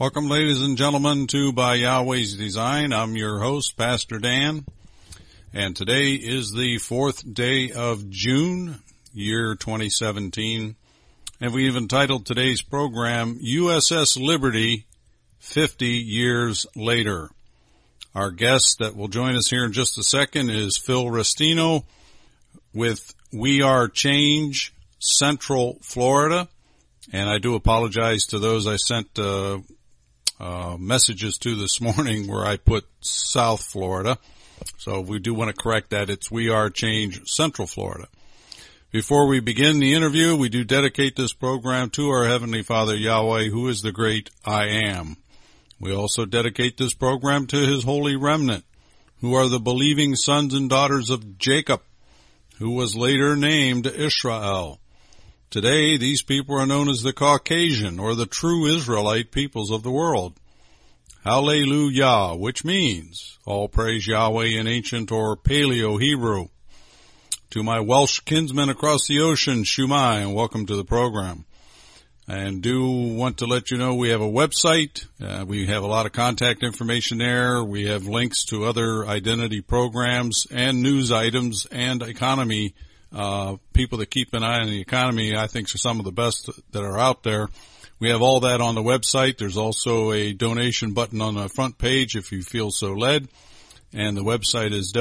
Welcome, ladies and gentlemen, to By Yahweh's Design. I'm your host, Pastor Dan, and today is the 4th day of June, year 2017, and we've entitled today's program, USS Liberty, 50 Years Later. Our guest that will join us here in just a second is Phil Restino with We Are Change, Central Florida, and I do apologize to those I sent messages to this morning where I put South Florida. So we do want to correct that. It's We Are Change, Central Florida. Before we begin the interview, we do dedicate this program to our Heavenly Father Yahweh, who is the great I Am. We also dedicate this program to His holy remnant, who are the believing sons and daughters of Jacob, who was later named Israel. Today, these people are known as the Caucasian, or the true Israelite peoples of the world. Hallelujah, which means, all praise Yahweh in ancient or Paleo-Hebrew. To my Welsh kinsmen across the ocean, Shumai, and welcome to the program. And do want to let you know we have a website. We have a lot of contact information there. We have links to other identity programs and news items and economy people that keep an eye on the economy, I think, are some of the best that are out there. We have all that on the website. There's also a donation button on the front page if you feel so led. And the website is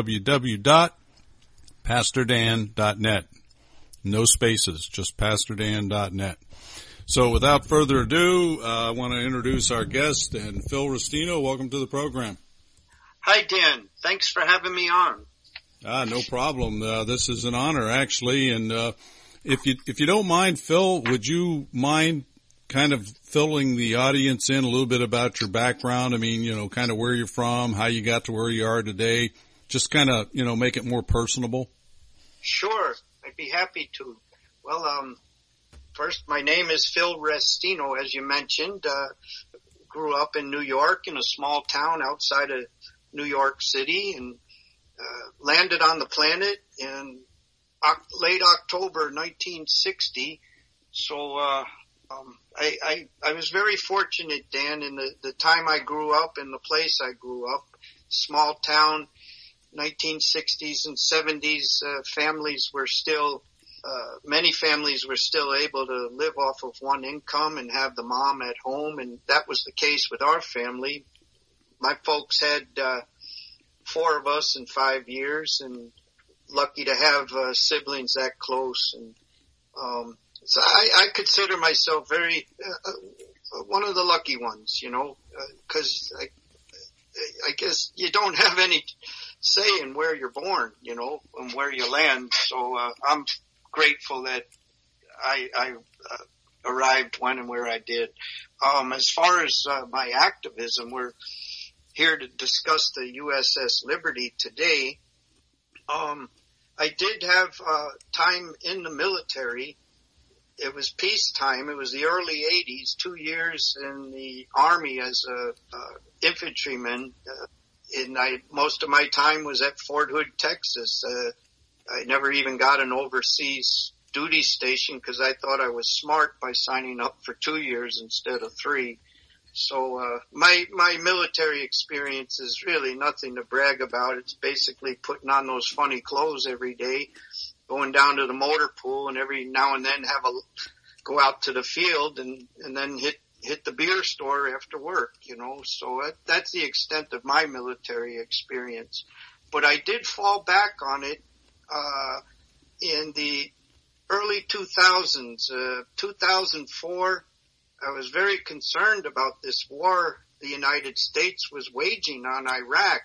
www.pastordan.net. No spaces, just pastordan.net. So without further ado, I want to introduce our guest, and Phil Restino. Welcome to the program. Hi, Dan. Thanks for having me on. No problem. This is an honor, actually. And if you don't mind, Phil, would you mind kind of filling the audience in a little bit about your background? I mean, kind of where you're from, how you got to where you are today. Just kind of, make it more personable. Sure. I'd be happy to. Well, first, my name is Phil Restino, as you mentioned. Grew up in New York in a small town outside of New York City, and landed on the planet in late October 1960. So I was very fortunate, Dan, in the time I grew up and the place I grew up. Small town, 1960s and 70s, families were still, many families were still able to live off of one income and have the mom at home, and that was the case with our family. My folks had 4 of us in 5 years, and lucky to have siblings that close. And so I consider myself very one of the lucky ones, because I guess you don't have any say in where you're born, and where you land. So I'm grateful that I arrived when and where I did. As far as my activism, we're here to discuss the USS Liberty today. I did have time in the military. It was peacetime. It was the early 80s, 2 years in the Army as a infantryman. And most of my time was at Fort Hood, Texas. I never even got an overseas duty station because I thought I was smart by signing up for 2 years instead of 3. So, my military experience is really nothing to brag about. It's basically putting on those funny clothes every day, going down to the motor pool, and every now and then go out to the field and then hit the beer store after work, So that's the extent of my military experience. But I did fall back on it, in the early 2000s, 2004. I was very concerned about this war the United States was waging on Iraq,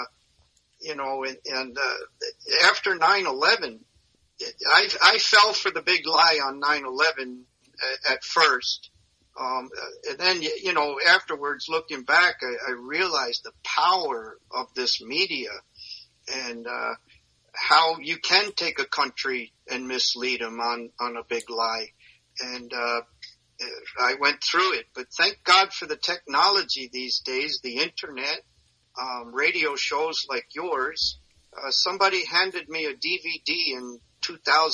and after 9/11, I fell for the big lie on 9/11 at first. And then, afterwards, looking back, I realized the power of this media and how you can take a country and mislead them on a big lie. And I went through it, but thank God for the technology these days, the internet, radio shows like yours. Somebody handed me a DVD in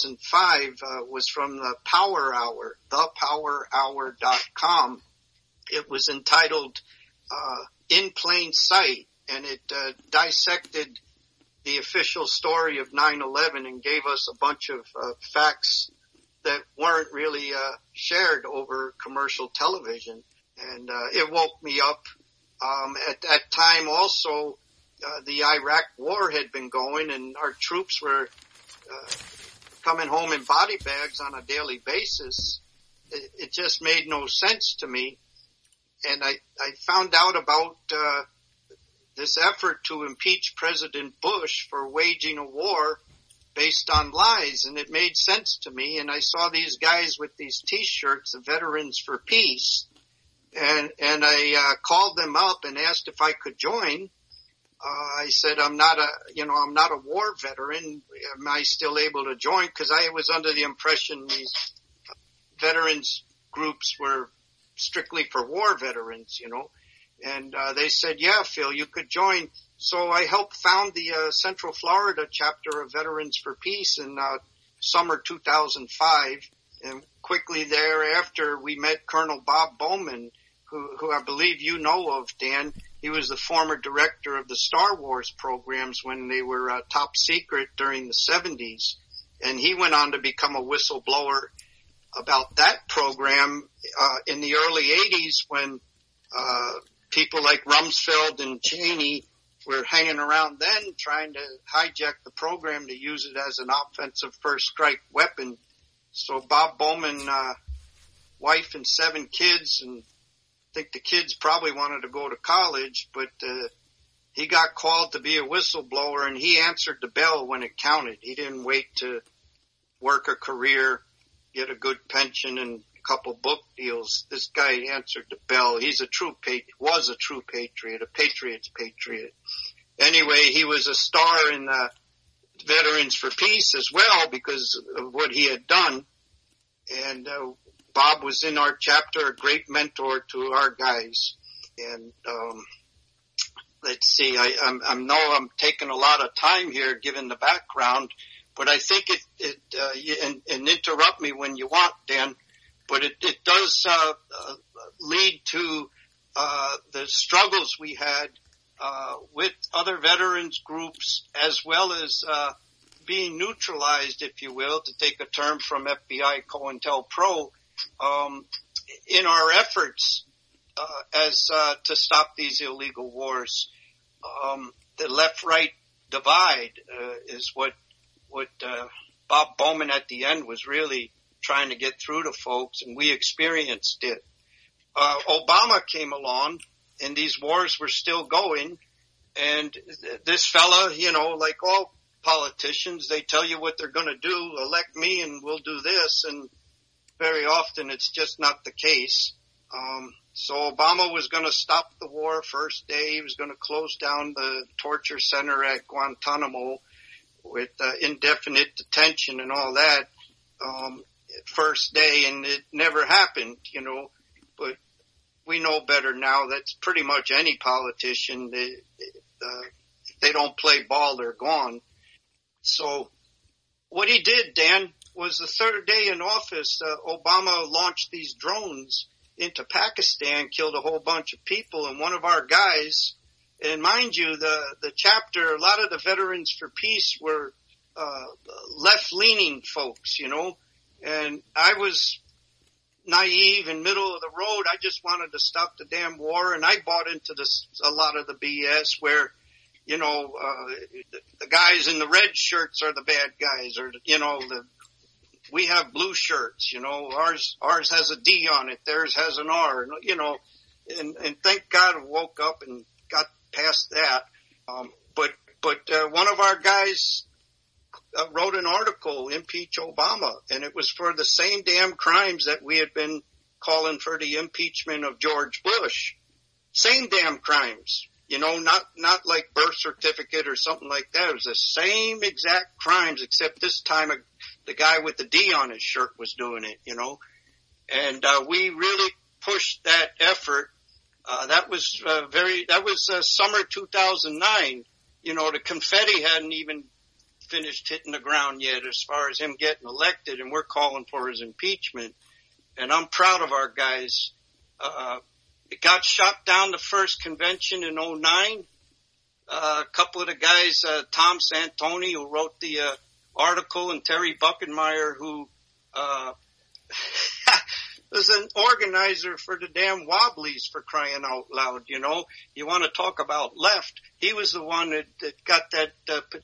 2005, was from the Power Hour, thepowerhour.com. It was entitled In Plain Sight, and it dissected the official story of 9/11 and gave us a bunch of facts that weren't really shared over commercial television. And it woke me up. At that time also, the Iraq war had been going, and our troops were coming home in body bags on a daily basis. It just made no sense to me. And I found out about this effort to impeach President Bush for waging a war based on lies, and it made sense to me. And I saw these guys with these T-shirts, the Veterans for Peace, and I called them up and asked if I could join. I said, I'm not a war veteran. Am I still able to join? Because I was under the impression these veterans groups were strictly for war veterans, And they said, yeah, Phil, you could join. So I helped found the Central Florida chapter of Veterans for Peace in summer 2005. And quickly thereafter, we met Colonel Bob Bowman, who I believe you know of, Dan. He was the former director of the Star Wars programs when they were top secret during the 70s. And he went on to become a whistleblower about that program in the early 80s when people like Rumsfeld and Cheney were hanging around then trying to hijack the program to use it as an offensive first strike weapon. So Bob Bowman, wife and 7 kids, and I think the kids probably wanted to go to college, but he got called to be a whistleblower, and he answered the bell when it counted. He didn't wait to work a career, get a good pension and a couple book deals. This guy answered the bell. He's was a true patriot, a patriot's patriot. Anyway, he was a star in Veterans for Peace as well because of what he had done. And Bob was in our chapter, a great mentor to our guys. And let's see, I know I'm taking a lot of time here given the background, but I think and interrupt me when you want, Dan, but it does lead to the struggles we had with other veterans groups, as well as being neutralized, if you will, to take a term from FBI COINTELPRO, in our efforts to stop these illegal wars. The left-right divide is what Bob Bowman at the end was really trying to get through to folks, and we experienced it. Obama came along, and these wars were still going, and this fella, like all politicians, they tell you what they're going to do, elect me and we'll do this, and very often it's just not the case. So Obama was going to stop the war first day. He was going to close down the torture center at Guantanamo with indefinite detention and all that first day, and it never happened, but we know better now. That's pretty much any politician. If they don't play ball, they're gone. So what he did, Dan, was the third day in office, Obama launched these drones into Pakistan, killed a whole bunch of people, and one of our guys, and mind you, the chapter, a lot of the Veterans for Peace were left-leaning folks, and I was naive and middle of the road. I just wanted to stop the damn war, and I bought into a lot of the BS where, the guys in the red shirts are the bad guys, or, we have blue shirts, ours has a D on it, theirs has an R, and thank God I woke up and got past that. But one of our guys wrote an article, Impeach Obama, and it was for the same damn crimes that we had been calling for the impeachment of George Bush. Same damn crimes, not like birth certificate or something like that. It was the same exact crimes, except this time the guy with the D on his shirt was doing it, and we really pushed that effort. That was summer 2009. The confetti hadn't even finished hitting the ground yet as far as him getting elected, and we're calling for his impeachment. And I'm proud of our guys. it got shot down the first convention in 2009. A couple of the guys, Tom Santoni, who wrote the article, and Terry Buckenmeyer, who was an organizer for the damn Wobblies, for crying out loud, you know. You want to talk about left. He was the one that got that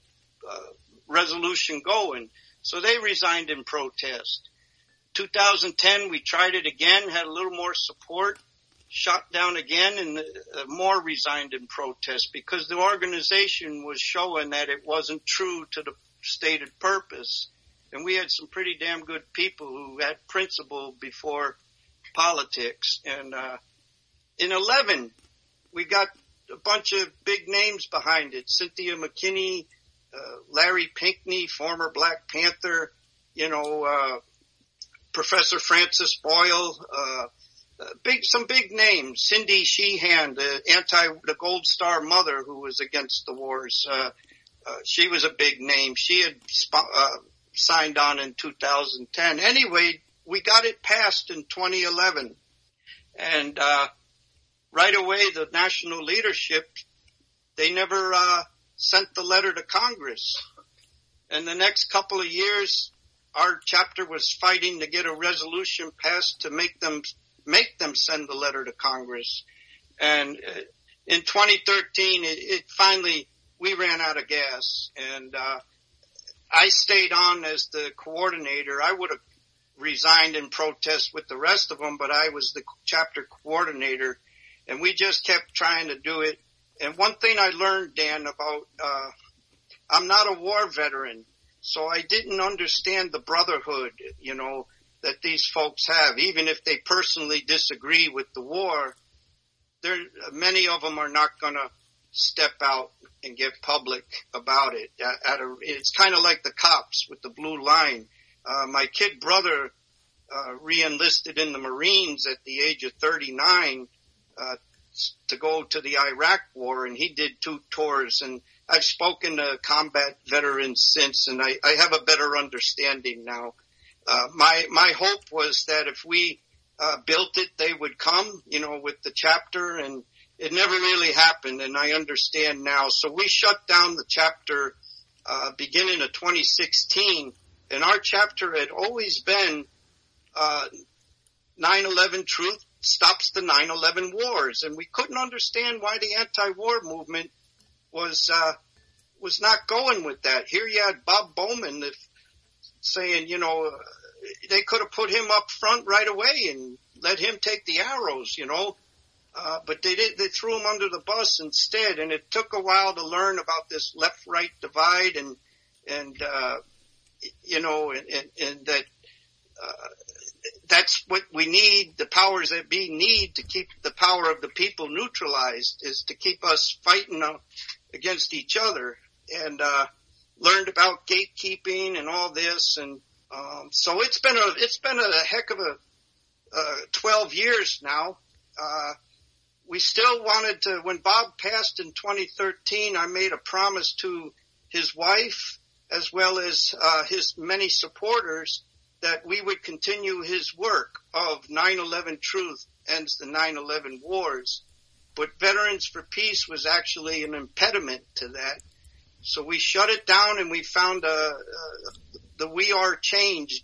resolution going. So they resigned in protest. 2010, we tried it again, had a little more support, shot down again, and more resigned in protest because the organization was showing that it wasn't true to the stated purpose. And we had some pretty damn good people who had principle before politics. And in 11, we got a bunch of big names behind it. Cynthia McKinney, Larry Pinckney, former Black Panther, you know, Professor Francis Boyle, some big names. Cindy Sheehan, the Gold Star mother who was against the wars. She was a big name. She had signed on in 2010. Anyway, we got it passed in 2011. And right away, the national leadership, they never sent the letter to Congress. And the next couple of years, our chapter was fighting to get a resolution passed to make them send the letter to Congress. And in 2013, it finally, we ran out of gas. And I stayed on as the coordinator. I would have resigned in protest with the rest of them, but I was the chapter coordinator. And we just kept trying to do it. And one thing I learned, Dan, about I'm not a war veteran. So I didn't understand the brotherhood, you know, that these folks have. Even if they personally disagree with the war, many of them are not going to step out and get public about it. It's kind of like the cops with the blue line. My kid brother re-enlisted in the Marines at the age of 39 to go to the Iraq war, and he did 2 tours. And I've spoken to combat veterans since, and I have a better understanding now. My hope was that if we built it, they would come, you know, with the chapter, and it never really happened, and I understand now. So we shut down the chapter beginning of 2016, and our chapter had always been 9/11 Truth Stops the 9/11 Wars, and we couldn't understand why the anti-war movement was not going with that. Here you had Bob Bowman saying, you know, they could have put him up front right away and let him take the arrows, you know, but they threw him under the bus instead. And it took a while to learn about this left-right divide and you know, and that, that's what we need. The powers that be need to keep the power of the people neutralized, is to keep us fighting against each other. And learned about gatekeeping and all this, and so it's been a heck of a 12 years now. We still wanted to. When Bob passed in 2013, I made a promise to his wife as well as his many supporters that we would continue his work of 9/11 Truth Ends the 9/11 Wars. But Veterans for Peace was actually an impediment to that. So we shut it down, and we found the We Are Change,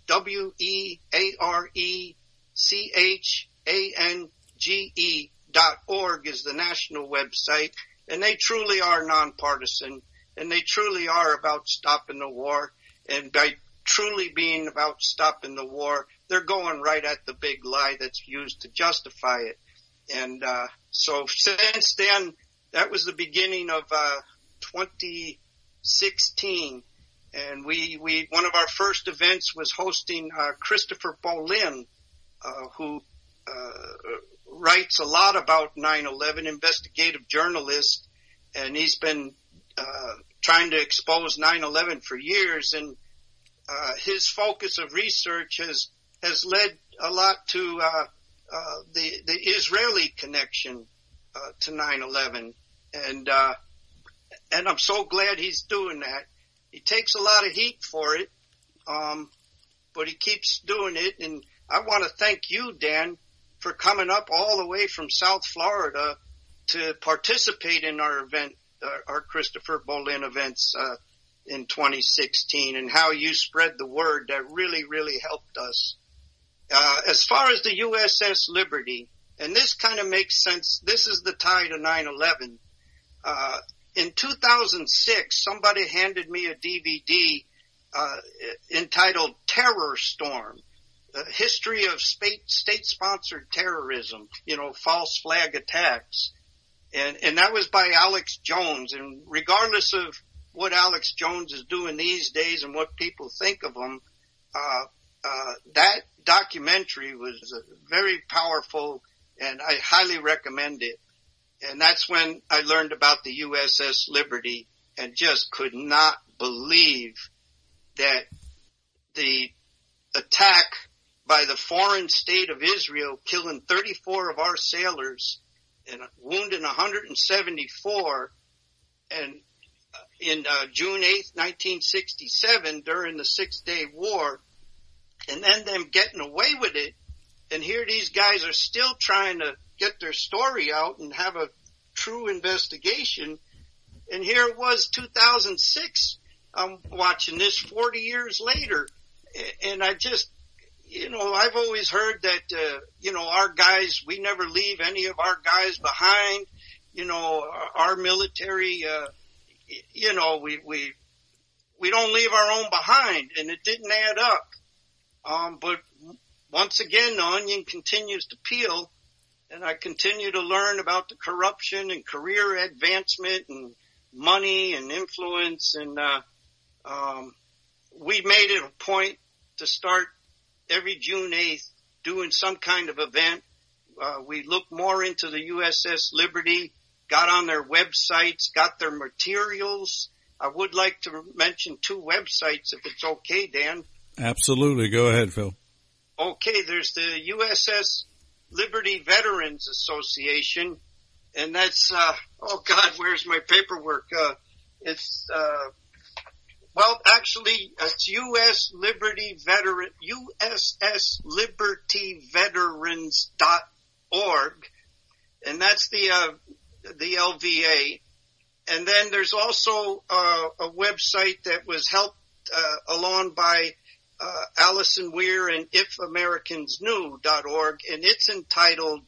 WeAreChange.org is the national website, and they truly are nonpartisan, and they truly are about stopping the war. And by truly being about stopping the war, they're going right at the big lie that's used to justify it. And so since then, that was the beginning of 2016, and we one of our first events was hosting Christopher Bolin, who writes a lot about 9/11, investigative journalist, and he's been trying to expose 9/11 for years, and his focus of research has led a lot to the Israeli connection to 9/11, and I'm so glad he's doing that. He takes a lot of heat for it, but he keeps doing it. And I want to thank you, Dan, for coming up all the way from South Florida to participate in our event, our Christopher Bolin events in 2016, and how you spread the word. That really, really helped us. As far as the USS Liberty, and this kind of makes sense, this is the tie to 9/11. In 2006, somebody handed me a DVD entitled Terror Storm, History of State-Sponsored Terrorism, false flag attacks. And that was by Alex Jones. And regardless of what Alex Jones is doing these days and what people think of him, that documentary was very powerful, and I highly recommend it. And that's when I learned about the USS Liberty and just could not believe that the attack by the foreign state of Israel, killing 34 of our sailors and wounding 174, and in June 8th, 1967, during the 6-Day War, and then them getting away with it. And here these guys are still trying to get their story out and have a true investigation. And here it was 2006. I'm watching this 40 years later. And I just, I've always heard that, our guys, we never leave any of our guys behind. Our military, we don't leave our own behind, and it didn't add up. But once again, the onion continues to peel, and I continue to learn about the corruption and career advancement and money and influence. And we made it a point to start every June 8th doing some kind of event. We looked more into the USS Liberty, got on their websites, got their materials. I would like to mention 2 websites, if it's okay, Dan. Absolutely. Go ahead, Phil. Okay, there's the USS Liberty Veterans Association, and that's, where's my paperwork? It's USS LibertyVeterans.org, and that's the LVA. And then there's also a website that was helped along by Allison Weir and IfAmericansKnew.org, and it's entitled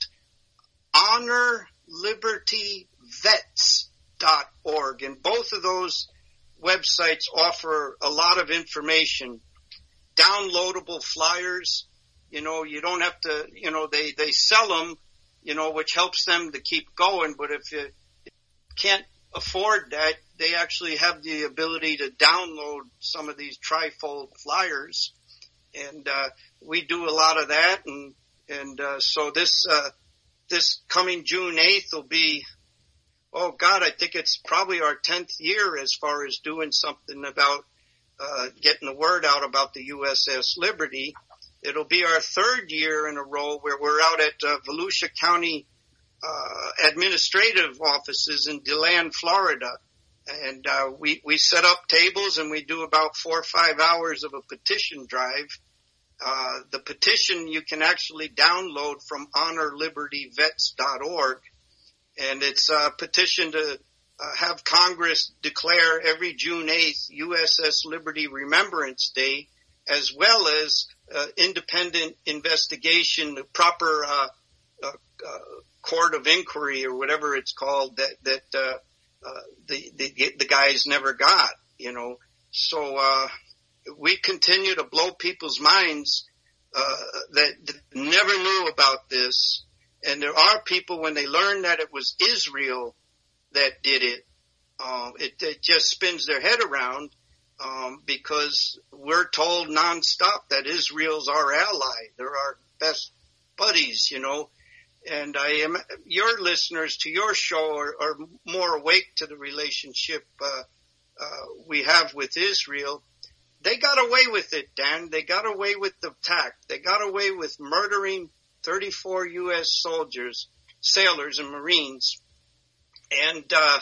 HonorLibertyVets.org. And both of those websites offer a lot of information, downloadable flyers. You don't have to, they sell them, which helps them to keep going. But if you can't afford that, they actually have the ability to download some of these trifold flyers. And we do a lot of that. And so this coming June 8th will be, I think it's probably our 10th year as far as doing something about getting the word out about the USS Liberty. It'll be our 3rd year in a row where we're out at Volusia County administrative offices in DeLand, Florida. And we set up tables, and we do about 4 or 5 hours of a petition drive. The petition you can actually download from HonorLibertyVets.org. And it's a petition to have Congress declare every June 8th USS Liberty Remembrance Day, as well as independent investigation, the proper court of inquiry or whatever it's called that the guys never got, So we continue to blow people's minds that never knew about this. And there are people, when they learn that it was Israel that did it, it just spins their head around, because we're told nonstop that Israel's our ally. They're our best buddies, And your listeners to your show are more awake to the relationship we have with Israel. They got away with it, Dan. They got away with the attack. They got away with murdering 34 U.S. soldiers, sailors, and Marines. And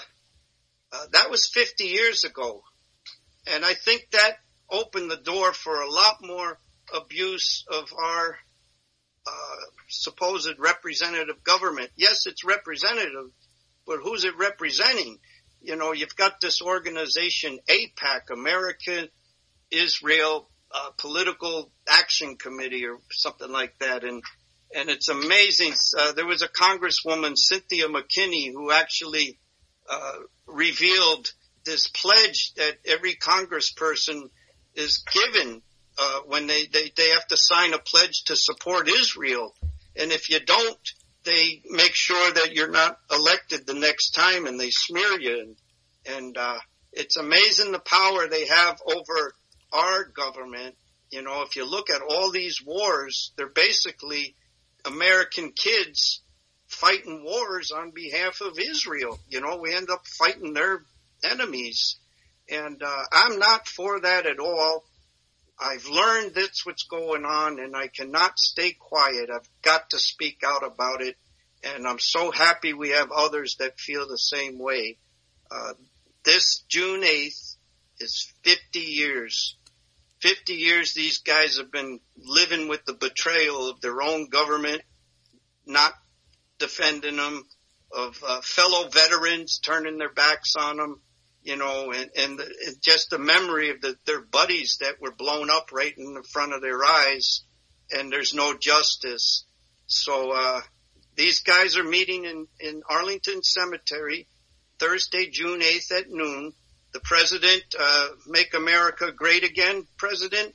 that was 50 years ago. And I think that opened the door for a lot more abuse of our supposed representative government. Yes, it's representative, but who's it representing? You know, you've got this organization, AIPAC, American Israel Political Action Committee or something like that. And it's amazing. There was a Congresswoman, Cynthia McKinney, who actually revealed this pledge that every congressperson is given when they have to sign a pledge to support Israel. And if you don't, they make sure that you're not elected the next time, and they smear you. And it's amazing the power they have over our government. You know, if you look at all these wars, they're basically American kids fighting wars on behalf of Israel. You know, we end up fighting their enemies. And I'm not for that at all. I've learned that's what's going on, and I cannot stay quiet. I've got to speak out about it, and I'm so happy we have others that feel the same way. This June 8th is 50 years. 50 years these guys have been living with the betrayal of their own government, not defending them, of fellow veterans turning their backs on them. You know, and just the memory of their buddies that were blown up right in the front of their eyes, and there's no justice. So these guys are meeting in Arlington Cemetery Thursday, June 8th at noon. The president, Make America Great Again president,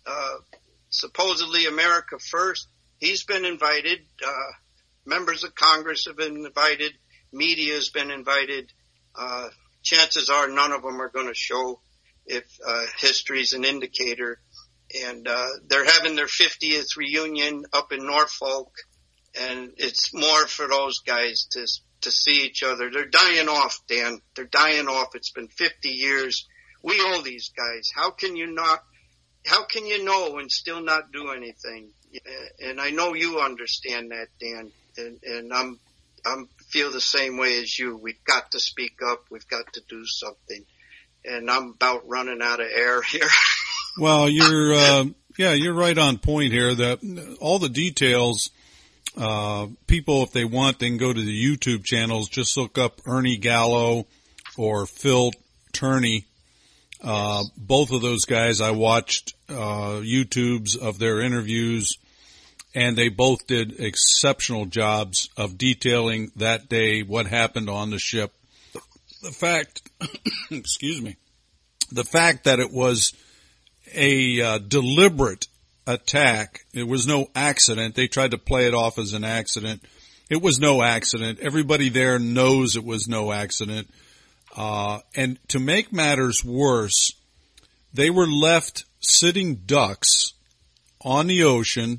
supposedly America First, he's been invited. Members of Congress have been invited. Media has been invited. Chances are none of them are going to show if history's an indicator. And they're having their 50th reunion up in Norfolk, and it's more for those guys to see each other. They're dying off, Dan. They're dying off. It's been 50 years. We owe these guys. How can you know and still not do anything? And I know you understand that, Dan. And I'm feel the same way as you. We've got to speak up. We've got to do something. And I'm about running out of air here. Well, you're right on point here that all the details, people, if they want, they can go to the YouTube channels. Just look up Ernie Gallo or Phil Turney. Both of those guys, I watched, YouTubes of their interviews, and they both did exceptional jobs of detailing that day, what happened on the ship. The fact, excuse me, the fact that it was a deliberate attack. It was no accident. They tried to play it off as an accident. It was no accident. Everybody there knows it was no accident. And to make matters worse, they were left sitting ducks on the ocean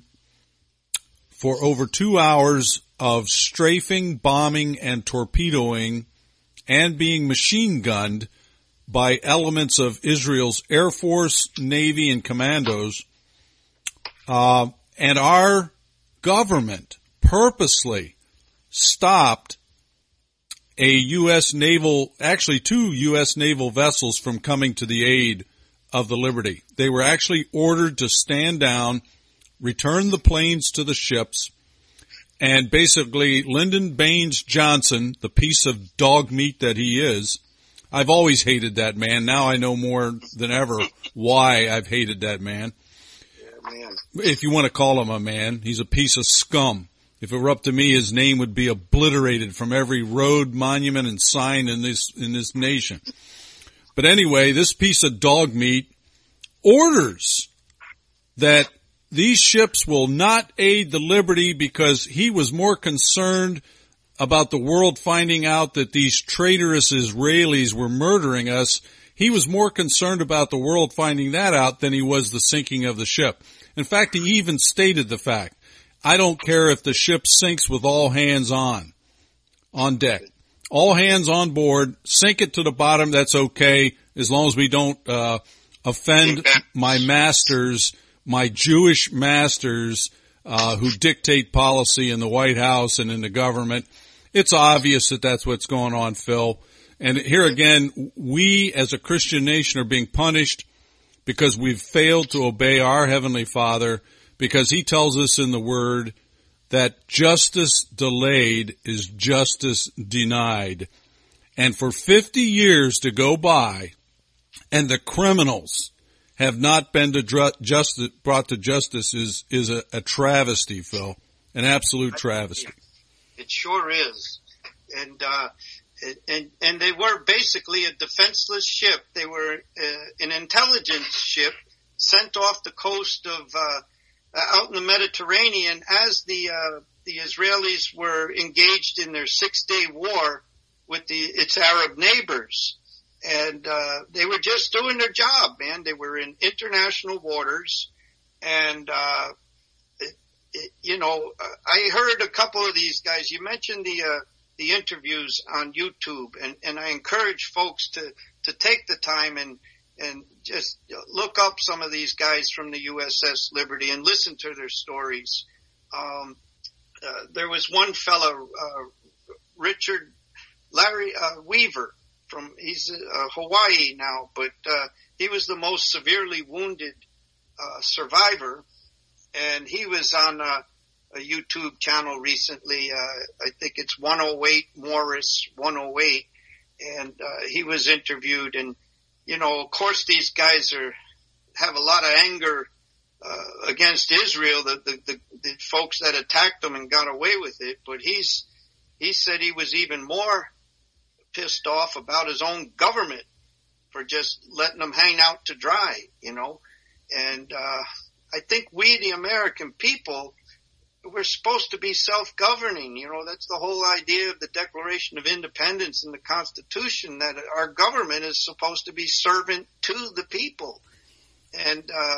for over 2 hours of strafing, bombing, and torpedoing, and being machine gunned by elements of Israel's Air Force, Navy, and commandos. And our government purposely stopped a U.S. naval, actually 2 U.S. naval vessels from coming to the aid of the Liberty. They were actually ordered to stand down, return the planes to the ships, and basically Lyndon Baines Johnson, the piece of dog meat that he is, I've always hated that man. Now I know more than ever why I've hated that man. Yeah, man. If you want to call him a man, he's a piece of scum. If it were up to me, his name would be obliterated from every road, monument, and sign in this nation. But anyway, this piece of dog meat orders that these ships will not aid the Liberty because he was more concerned about the world finding out that these traitorous Israelis were murdering us. He was more concerned about the world finding that out than he was the sinking of the ship. In fact, he even stated the fact, I don't care if the ship sinks with all hands on deck. All hands on board, sink it to the bottom, that's okay, as long as we don't offend my masters, my Jewish masters, who dictate policy in the White House and in the government. It's obvious that that's what's going on, Phil. And here again, we as a Christian nation are being punished because we've failed to obey our Heavenly Father, because He tells us in the Word that justice delayed is justice denied. And for 50 years to go by and the criminals have not been brought to justice is a travesty, Phil. An absolute travesty. It sure is. And they were basically a defenseless ship. They were an intelligence ship sent off the coast of out in the Mediterranean as the Israelis were engaged in their 6-day war with its Arab neighbors. And they were just doing their job, man. They were in international waters. And I heard a couple of these guys. You mentioned the interviews on YouTube, and I encourage folks to take the time and just look up some of these guys from the USS Liberty and listen to their stories. There was one fellow, Larry Weaver, he's Hawaii now, but he was the most severely wounded survivor, and he was on a YouTube channel recently. I think it's 108 Morris 108, and he was interviewed. And of course, these guys have a lot of anger against Israel, the folks that attacked them and got away with it. But he said he was even more pissed off about his own government for just letting them hang out to dry, And I think we, the American people, we're supposed to be self-governing. That's the whole idea of the Declaration of Independence and the Constitution, that our government is supposed to be servant to the people. And,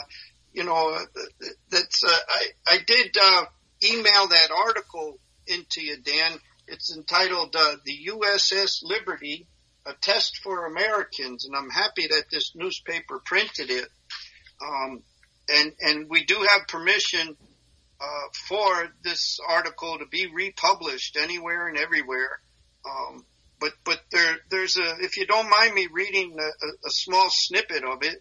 I did email that article into you, Dan. It's entitled, The USS Liberty, A Test for Americans. And I'm happy that this newspaper printed it. And we do have permission for this article to be republished anywhere and everywhere. But there's if you don't mind me reading a small snippet of it.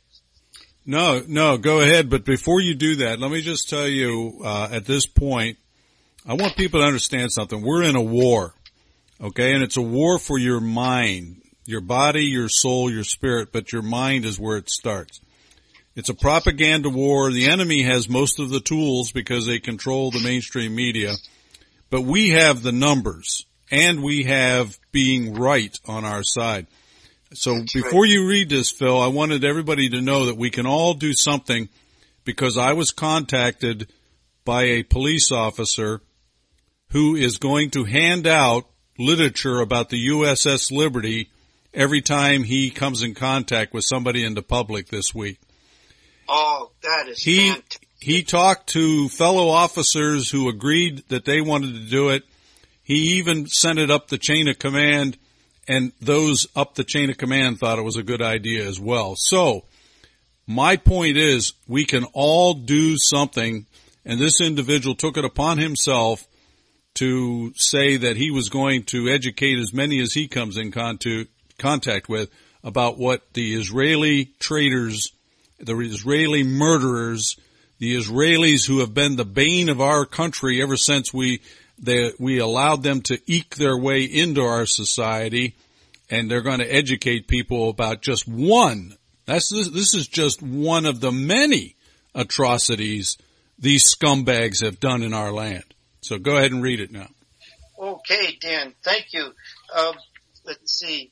No, go ahead. But before you do that, let me just tell you, at this point, I want people to understand something. We're in a war, okay? And it's a war for your mind, your body, your soul, your spirit, but your mind is where it starts. It's a propaganda war. The enemy has most of the tools because they control the mainstream media. But we have the numbers, and we have being right on our side. So before you read this, Phil, I wanted everybody to know that we can all do something, because I was contacted by a police officer who is going to hand out literature about the USS Liberty every time he comes in contact with somebody in the public this week. Oh, that is fantastic. He talked to fellow officers who agreed that they wanted to do it. He even sent it up the chain of command, and those up the chain of command thought it was a good idea as well. So my point is, we can all do something, and this individual took it upon himself to say that he was going to educate as many as he comes in contact with about what the Israeli traitors, the Israeli murderers, the Israelis who have been the bane of our country ever since we allowed them to eke their way into our society, and they're going to educate people about just one. This is just one of the many atrocities these scumbags have done in our land. So go ahead and read it now. Okay, Dan, thank you. Let's see.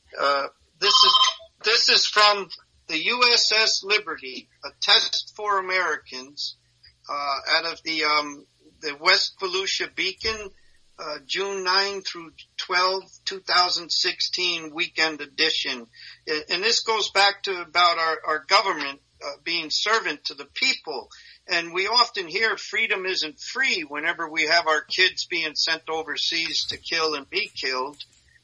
This is from the USS Liberty, A Test for Americans, out of the West Volusia Beacon, June 9 through 12, 2016 weekend edition. And this goes back to about our government being servant to the people. And we often hear freedom isn't free whenever we have our kids being sent overseas to kill and be killed.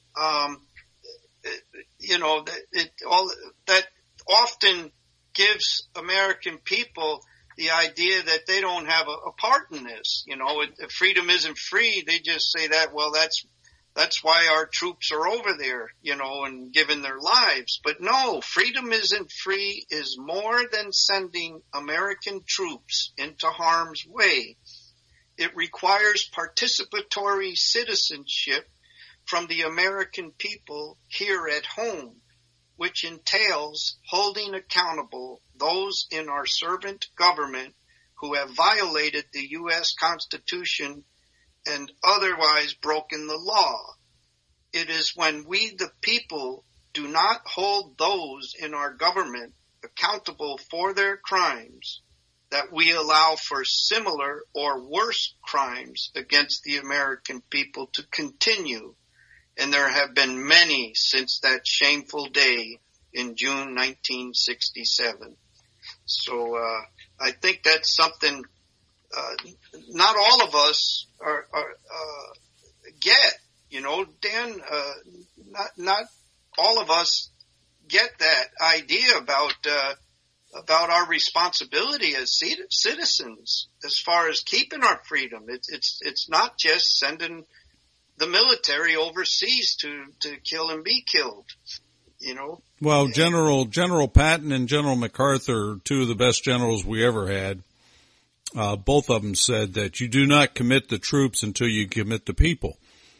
That often gives American people the idea that they don't have a part in this. If freedom isn't free, they just say that, well, that's why our troops are over there, and giving their lives. But no, freedom isn't free is more than sending American troops into harm's way. it requires participatory citizenship from the American people here at home, which entails holding accountable those in our servant government who have violated the U.S. Constitution and otherwise broken the law. It is when we, the people, do not hold those in our government accountable for their crimes that we allow for similar or worse crimes against the American people to continue. And there have been many since that shameful day in June 1967. So I think that's something not all of us are get. You know, Dan, not all of us get that idea about our responsibility as citizens as far as keeping our freedom. It's not just sending the military overseas to kill and be killed, you know. Well, General Patton and General MacArthur, two of the best generals we ever had, both of them said that you do not commit the troops until you commit the people.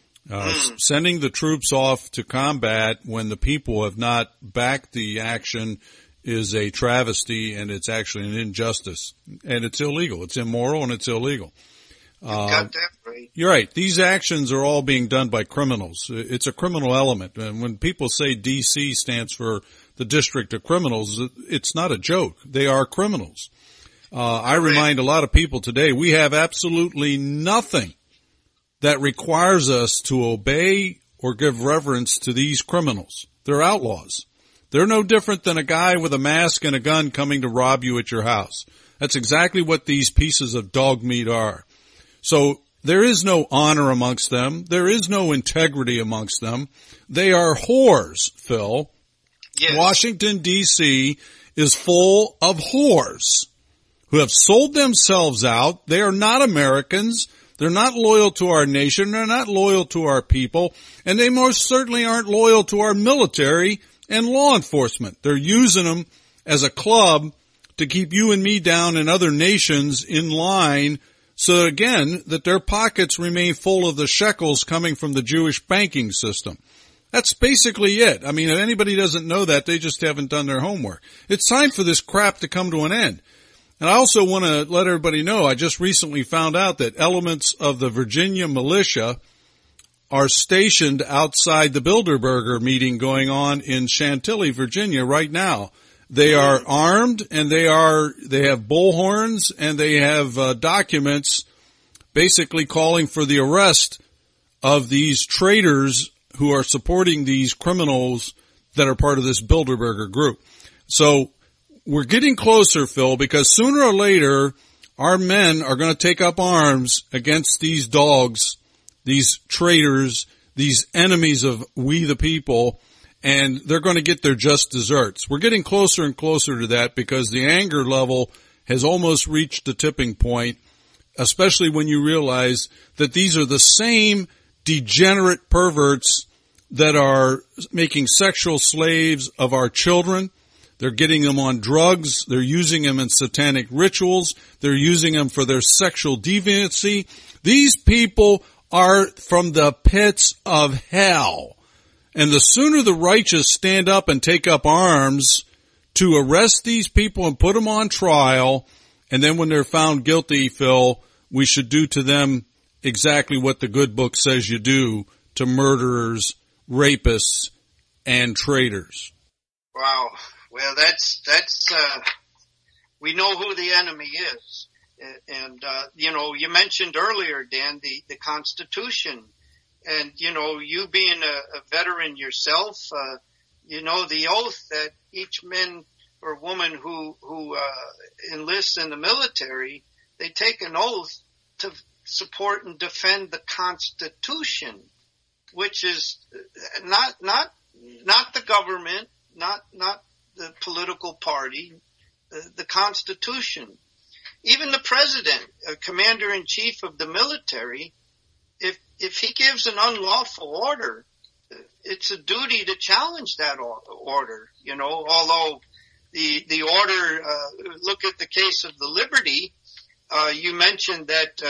Sending the troops off to combat when the people have not backed the action is a travesty, and it's actually an injustice, and it's illegal. It's immoral and it's illegal. Got that right. You're right. These actions are all being done by criminals. It's a criminal element. And when people say DC stands for the District of Criminals, it's not a joke. They are criminals. I remind a lot of people today, we have absolutely nothing that requires us to obey or give reverence to these criminals. They're outlaws. They're no different than a guy with a mask and a gun coming to rob you at your house. That's exactly what these pieces of dog meat are. So there is no honor amongst them. There is no integrity amongst them. They are whores, Phil. Yes. Washington, D.C. is full of whores who have sold themselves out. They are not Americans. They're not loyal to our nation. They're not loyal to our people. And they most certainly aren't loyal to our military and law enforcement. They're using them as a club to keep you and me down and other nations in line, so again, that their pockets remain full of the shekels coming from the Jewish banking system. That's basically it. I mean, if anybody doesn't know that, they just haven't done their homework. It's time for this crap to come to an end. And I also want to let everybody know, I just recently found out that elements of the Virginia militia are stationed outside the Bilderberger meeting going on in Chantilly, Virginia right now. They are armed, and they have bullhorns, and they have documents basically calling for the arrest of these traitors who are supporting these criminals that are part of this Bilderberger group. So we're getting closer, Phil, because sooner or later our men are going to take up arms against these dogs, these traitors, these enemies of we the people, and they're going to get their just desserts. We're getting closer and closer to that because the anger level has almost reached the tipping point, especially when you realize that these are the same degenerate perverts that are making sexual slaves of our children. They're getting them on drugs. They're using them in satanic rituals. They're using them for their sexual deviancy. These people are from the pits of hell. And the sooner the righteous stand up and take up arms to arrest these people and put them on trial, and then when they're found guilty, Phil, we should do to them exactly what the good book says you do to murderers, rapists, and traitors. Wow. Well, that's we know who the enemy is. And you mentioned earlier, Dan, the Constitution. And, you being a veteran yourself, the oath that each man or woman who enlists in the military, they take an oath to support and defend the Constitution, which is not the government, not the political party, the Constitution. Even the president, commander-in-chief of the military, if he gives an unlawful order, it's a duty to challenge that order, although the order, look at the case of the Liberty, you mentioned that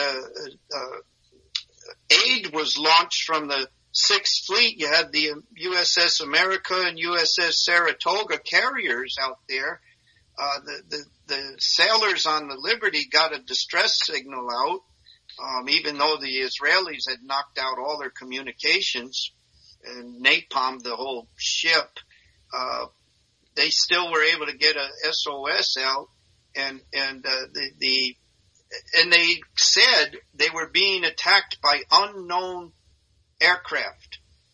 aid was launched from the Sixth Fleet. You had the USS America and USS Saratoga carriers out there. The sailors on the Liberty got a distress signal out, even though the Israelis had knocked out all their communications and napalmed the whole ship. They still were able to get a SOS out, and they said they were being attacked by unknown aircraft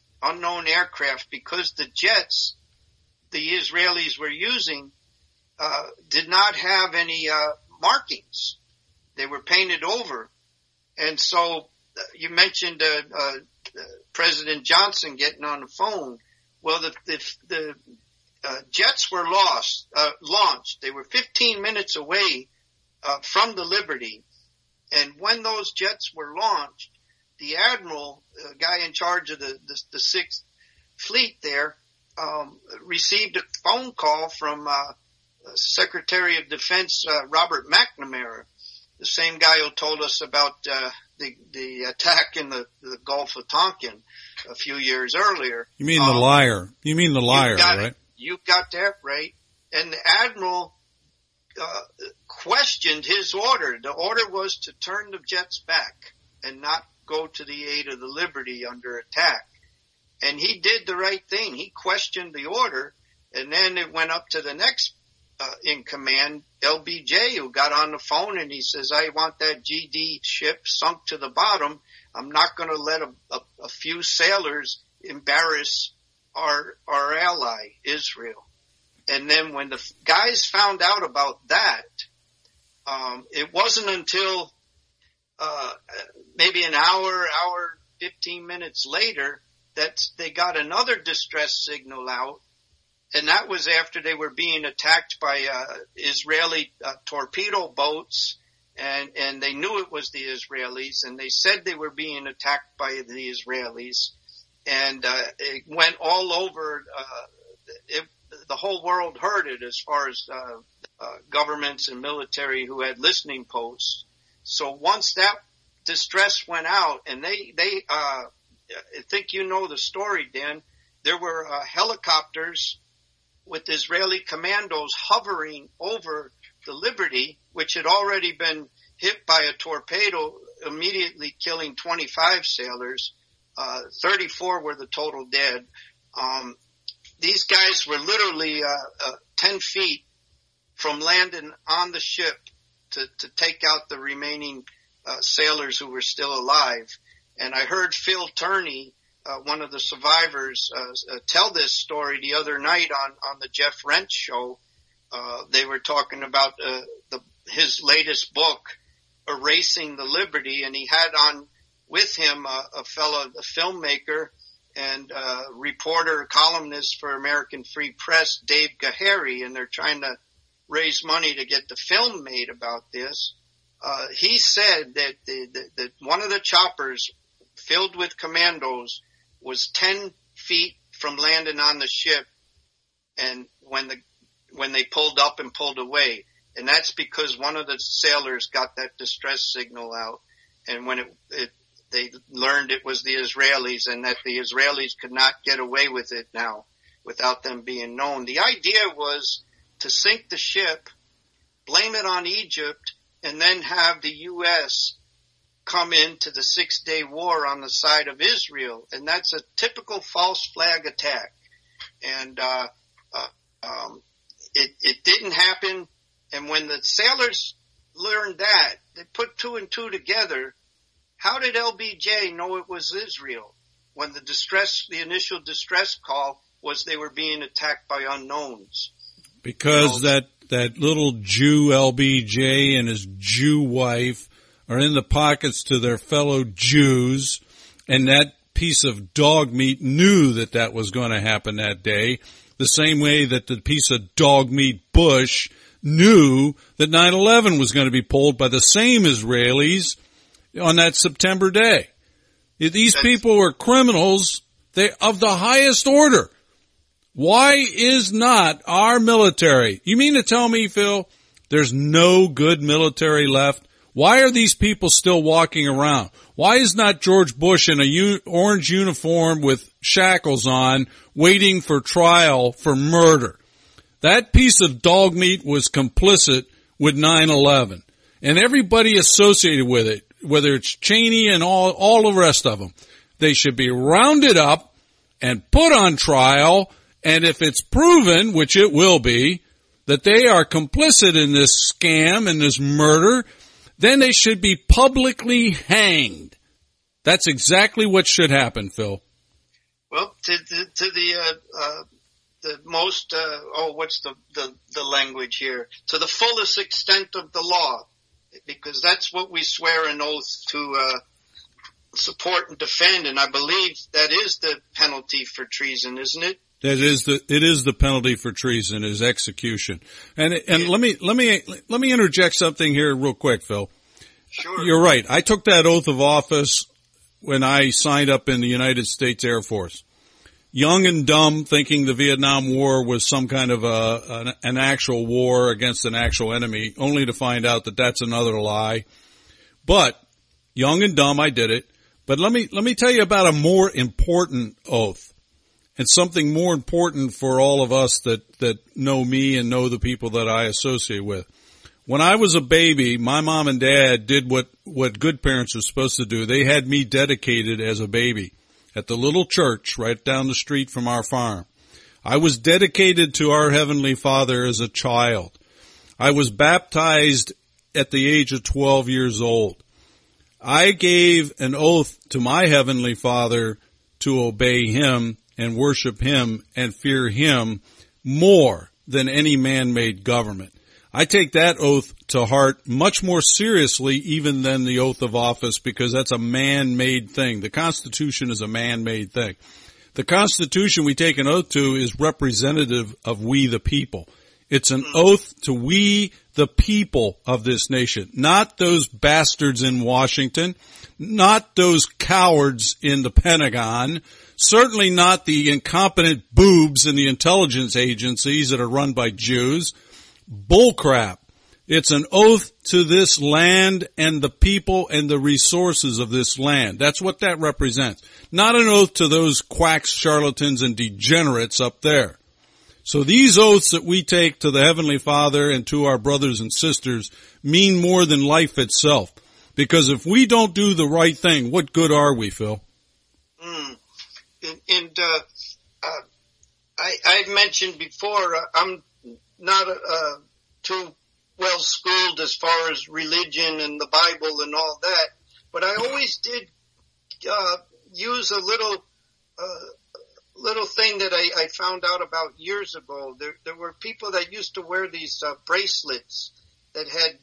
because the jets the Israelis were using did not have any markings. They were painted over. And so you mentioned President Johnson getting on the phone. Well, the jets were launched. They were 15 minutes away from the Liberty. And when those jets were launched, the admiral, guy in charge of the Sixth Fleet there, received a phone call from Secretary of Defense Robert McNamara, the same guy who told us about the attack in the Gulf of Tonkin a few years earlier. You mean the liar? You mean the liar, right? You got that right. And the admiral questioned his order. The order was to turn the jets back and not go to the aid of the Liberty under attack. And he did the right thing. He questioned the order, and then it went up to the next in command, LBJ, who got on the phone, and he says, I want that GD ship sunk to the bottom. I'm not going to let a few sailors embarrass our ally, Israel. And then when the guys found out about that, it wasn't until maybe an hour, 15 minutes later that they got another distress signal out. And that was after they were being attacked by Israeli torpedo boats, and they knew it was the Israelis, and they said they were being attacked by the Israelis. And it went all over. The whole world heard it, as far as governments and military who had listening posts. So once that distress went out, and they I think you know the story, Dan, there were helicopters with Israeli commandos hovering over the Liberty, which had already been hit by a torpedo, immediately killing 25 sailors. 34 were the total dead. These guys were literally 10 feet from landing on the ship to take out the remaining sailors who were still alive. And I heard Phil Turney, one of the survivors, tell this story the other night on the Jeff Rent show. They were talking about his latest book, Erasing the Liberty, and he had on with him a filmmaker and reporter, columnist for American Free Press, Dave Gahary, and they're trying to raise money to get the film made about this. He said that one of the choppers filled with commandos was 10 feet from landing on the ship, and when they pulled up and pulled away, and that's because one of the sailors got that distress signal out, and when they learned it was the Israelis, and that the Israelis could not get away with it now without them being known. The idea was to sink the ship, blame it on Egypt, and then have the U.S. come into the 6-day war on the side of Israel. And that's a typical false flag attack. And it didn't happen. And when the sailors learned that, they put two and two together. How did LBJ know it was Israel when the initial distress call was they were being attacked by unknowns? Because that little Jew LBJ and his Jew wife are in the pockets to their fellow Jews, and that piece of dog meat knew that was going to happen that day, the same way that the piece of dog meat Bush knew that 9/11 was going to be pulled by the same Israelis on that September day. These people were criminals of the highest order. Why is not our military? You mean to tell me, Phil, there's no good military left? Why are these people still walking around? Why is not George Bush in a orange uniform with shackles on waiting for trial for murder? That piece of dog meat was complicit with 9/11. And everybody associated with it, whether it's Cheney and all the rest of them, they should be rounded up and put on trial. And if it's proven, which it will be, that they are complicit in this scam and this murder, then they should be publicly hanged. That's exactly what should happen, Phil. Well, to the most, what's the language here? To the fullest extent of the law, because that's what we swear an oath to support and defend, and I believe that is the penalty for treason, isn't it? It is the penalty for treason is execution. And let me interject something here real quick, Phil. Sure. You're right. I took that oath of office when I signed up in the United States Air Force. Young and dumb, thinking the Vietnam War was some kind of an actual war against an actual enemy, only to find out that that's another lie. But young and dumb, I did it. But let me tell you about a more important oath. And something more important for all of us that know me and know the people that I associate with. When I was a baby, my mom and dad did what good parents are supposed to do. They had me dedicated as a baby at the little church right down the street from our farm. I was dedicated to our Heavenly Father as a child. I was baptized at the age of 12 years old. I gave an oath to my Heavenly Father to obey Him and worship Him and fear Him more than any man-made government. I take that oath to heart much more seriously even than the oath of office, because that's a man-made thing. The Constitution is a man-made thing. The Constitution we take an oath to is representative of we the people. It's an oath to we the people of this nation, not those bastards in Washington, not those cowards in the Pentagon, certainly not the incompetent boobs in the intelligence agencies that are run by Jews. Bullcrap. It's an oath to this land and the people and the resources of this land. That's what that represents. Not an oath to those quacks, charlatans, and degenerates up there. So these oaths that we take to the Heavenly Father and to our brothers and sisters mean more than life itself. Because if we don't do the right thing, what good are we, Phil? I mentioned before, I'm not too well schooled as far as religion and the Bible and all that, but I always did use a little thing that I found out about years ago. There were people that used to wear these bracelets that had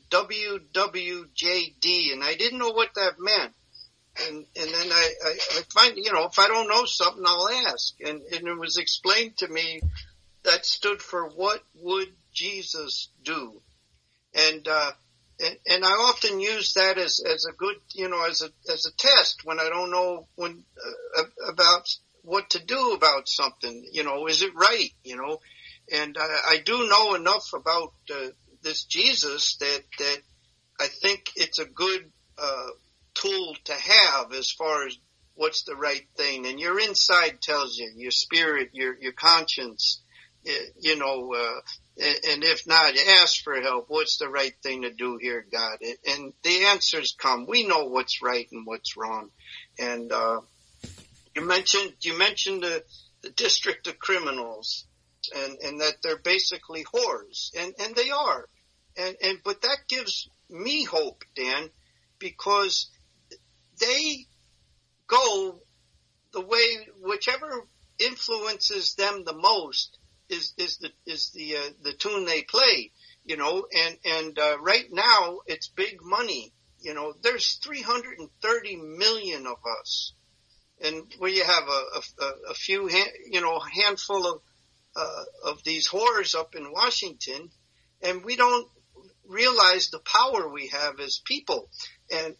WWJD, and I didn't know what that meant. And then I find, if I don't know something, I'll ask. And it was explained to me that stood for what would Jesus do? And I often use that as a good, as a test when I don't know about what to do about something, is it right, and I do know enough about this Jesus that I think it's a good tool to have as far as what's the right thing. And your inside tells you, your spirit, your conscience, and if not, ask for help. What's the right thing to do here, God? And the answers come. We know what's right and what's wrong. And you mentioned the district of criminals and that they're basically whores, and they are. But that gives me hope, Dan, because they go the way, whichever influences them the most is the tune they play, and right now it's big money. There's 330 million of us, and where you have a few handful of these whores up in Washington, and we don't realize the power we have as people, and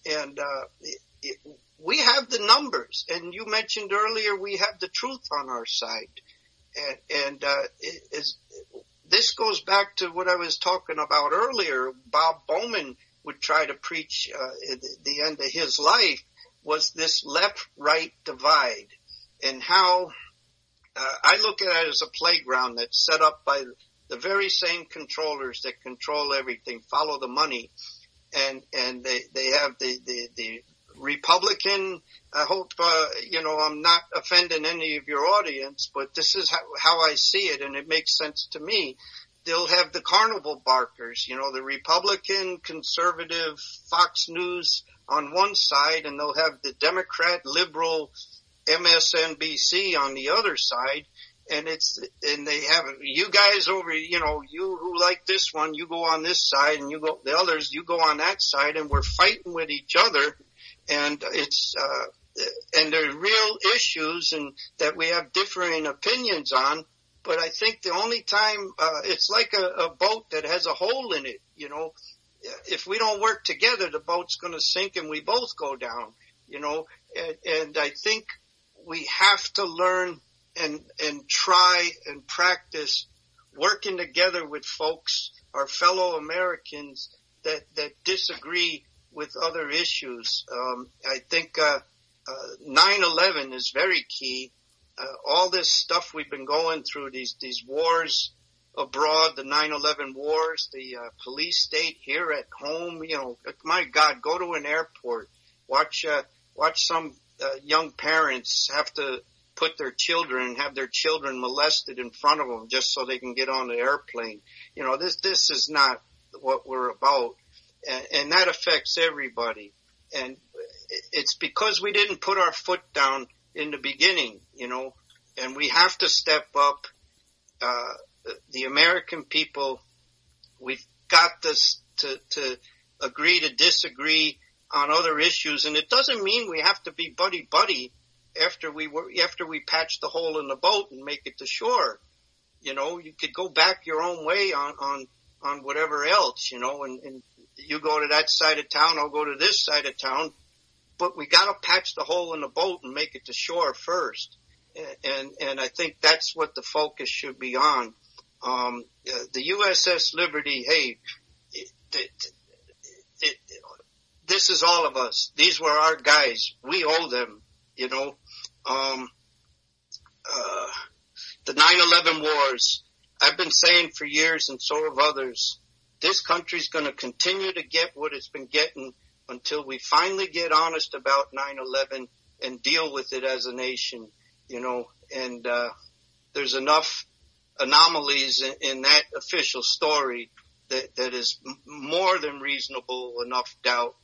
we have the numbers, and you mentioned earlier we have the truth on our side. And this goes back to what I was talking about earlier. Bob Bowman would try to preach at the end of his life was this left-right divide, and how I look at it as a playground that's set up by the very same controllers that control everything, follow the money, and they have the Republican. I hope I'm not offending any of your audience, but this is how I see it, and it makes sense to me. They'll have the carnival barkers, the Republican, conservative, Fox News on one side, and they'll have the Democrat, liberal, MSNBC on the other side. And they have you guys over, you who like this one, you go on this side, and the others, you go on that side, and we're fighting with each other. And and there are real issues and that we have differing opinions on. But I think the only time, it's like a boat that has a hole in it, if we don't work together, the boat's going to sink and we both go down, and I think we have to learn and try and practice working together with folks, our fellow Americans that disagree with other issues. I think 9/11 is very key. All this stuff we've been going through, these wars abroad, the 9/11 wars, the police state here at home, my God, go to an airport, watch some young parents have to put their children and have their children molested in front of them just so they can get on the airplane. This is not what we're about, and that affects everybody. And it's because we didn't put our foot down in the beginning, and we have to step up. The American people, we've got this to agree to disagree on other issues, and it doesn't mean we have to be buddy after we patch the hole in the boat and make it to shore. You could go back your own way on whatever else, and you go to that side of town, I'll go to this side of town. But we got to patch the hole in the boat and make it to shore first. And I think that's what the focus should be on. The USS Liberty, hey, this is all of us. These were our guys. We owe them, the 9/11 wars, I've been saying for years, and so have others, this country's going to continue to get what it's been getting until we finally get honest about 9/11 and deal with it as a nation, and there's enough anomalies in that official story that is more than reasonable enough doubt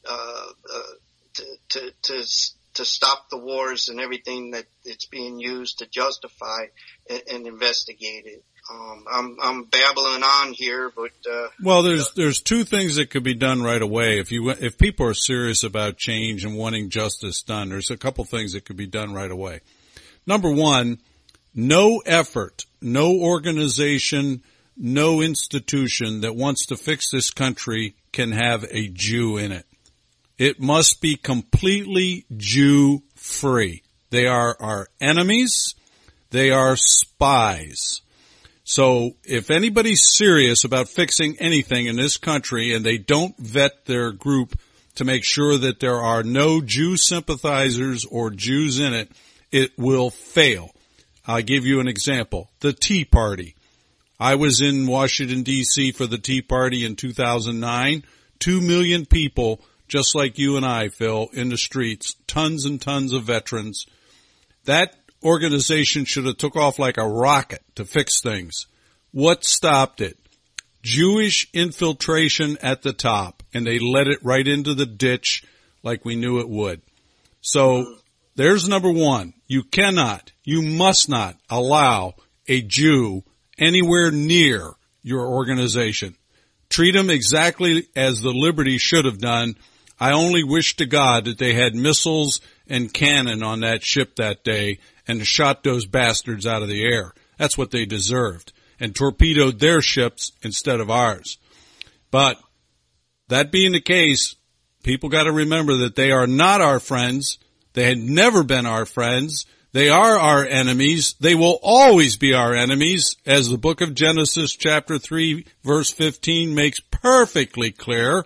to stop the wars and everything that it's being used to justify and investigate it. I'm babbling on here, but well, there's two things that could be done right away. If people are serious about change and wanting justice done, there's a couple things that could be done right away. Number one, no effort, no organization, no institution that wants to fix this country can have a Jew in it. It must be completely Jew-free. They are our enemies. They are spies. So if anybody's serious about fixing anything in this country and they don't vet their group to make sure that there are no Jew sympathizers or Jews in it, it will fail. I'll give you an example. The Tea Party. I was in Washington, D.C. for the Tea Party in 2009. 2 million people, just like you and I, Phil, in the streets. Tons and tons of veterans. That organization should have took off like a rocket to fix things. What stopped it? Jewish infiltration at the top, and they let it right into the ditch like we knew it would. So there's number one. You must not allow a Jew anywhere near your organization. Treat them exactly as the Liberty should have done. I only wish to God that they had missiles and cannon on that ship that day and shot those bastards out of the air. That's what they deserved, and torpedoed their ships instead of ours. But that being the case, people got to remember that they are not our friends. They had never been our friends. They are our enemies. They will always be our enemies, as the book of Genesis chapter 3 verse 15 makes perfectly clear.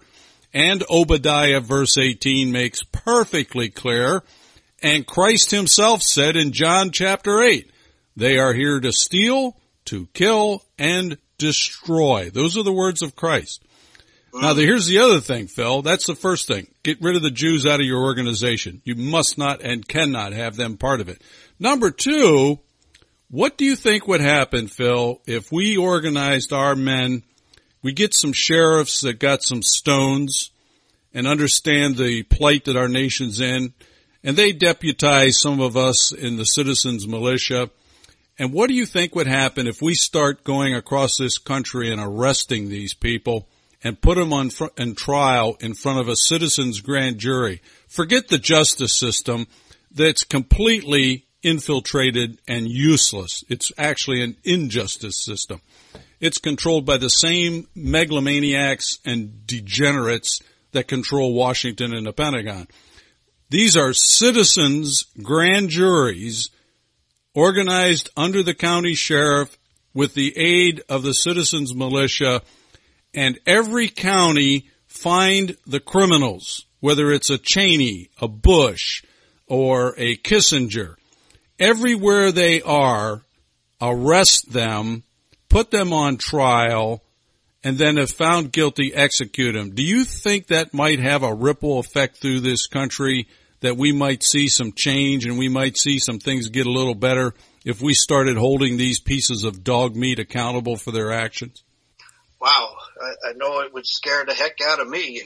And Obadiah verse 18 makes perfectly clear. And Christ himself said in John chapter 8, they are here to steal, to kill, and destroy. Those are the words of Christ. Now, here's the other thing, Phil. That's the first thing. Get rid of the Jews out of your organization. You must not and cannot have them part of it. Number two, what do you think would happen, Phil, if we organized our men, we get some sheriffs that got some stones and understand the plight that our nation's in, and they deputize some of us in the citizens militia. And what do you think would happen if we start going across this country and arresting these people and put them on trial in front of a citizens grand jury? Forget the justice system that's completely infiltrated and useless. It's actually an injustice system. It's controlled by the same megalomaniacs and degenerates that control Washington and the Pentagon. These are citizens grand juries organized under the county sheriff with the aid of the citizens militia, and every county find the criminals, whether it's a Cheney, a Bush, or a Kissinger. Everywhere they are, arrest them, put them on trial, and then if found guilty, execute them. Do you think that might have a ripple effect through this country, that we might see some change and we might see some things get a little better if we started holding these pieces of dog meat accountable for their actions? Wow, I know it would scare the heck out of me.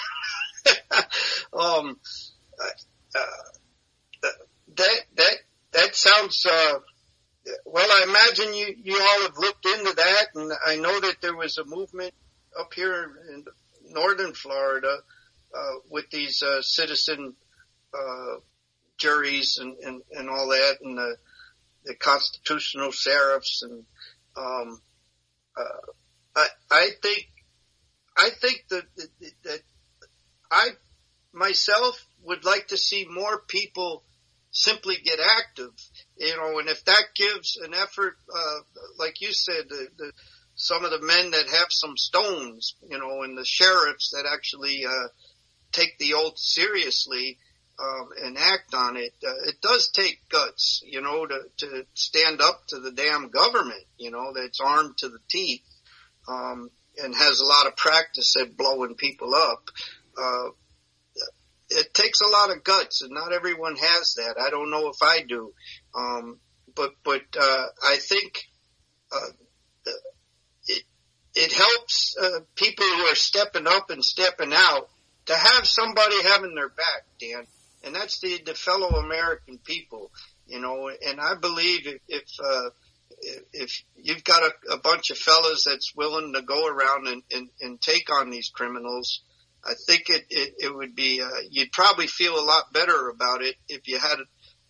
That sounds, well, I imagine you all have looked into that, and I know that there was a movement up here in northern Florida, with these, citizen, juries and all that, and the constitutional sheriffs, and, I think that I myself would like to see more people simply get active, and if that gives an effort, like you said, some of the men that have some stones, and the sheriffs that actually, take the oath seriously, and act on it. It does take guts, to stand up to the damn government, that's armed to the teeth, and has a lot of practice at blowing people up. It takes a lot of guts, and not everyone has that. I don't know if I do. But I think, it helps, people who are stepping up and stepping out to have somebody having their back, Dan. And that's the fellow American people, and I believe if you've got a bunch of fellas that's willing to go around and take on these criminals, I think it would be, you'd probably feel a lot better about it if you had,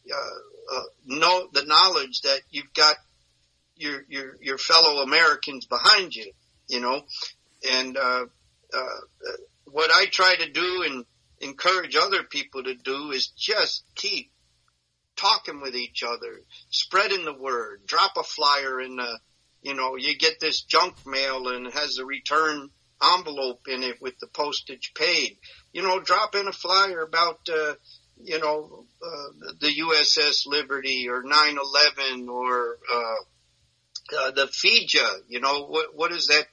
the knowledge that you've got your fellow Americans behind you, and, what I try to do and encourage other people to do is just keep talking with each other, spreading the word, drop a flyer in you get this junk mail and it has a return envelope in it with the postage paid. Drop in a flyer about, the USS Liberty or 9/11 or, the FIJA, what is that,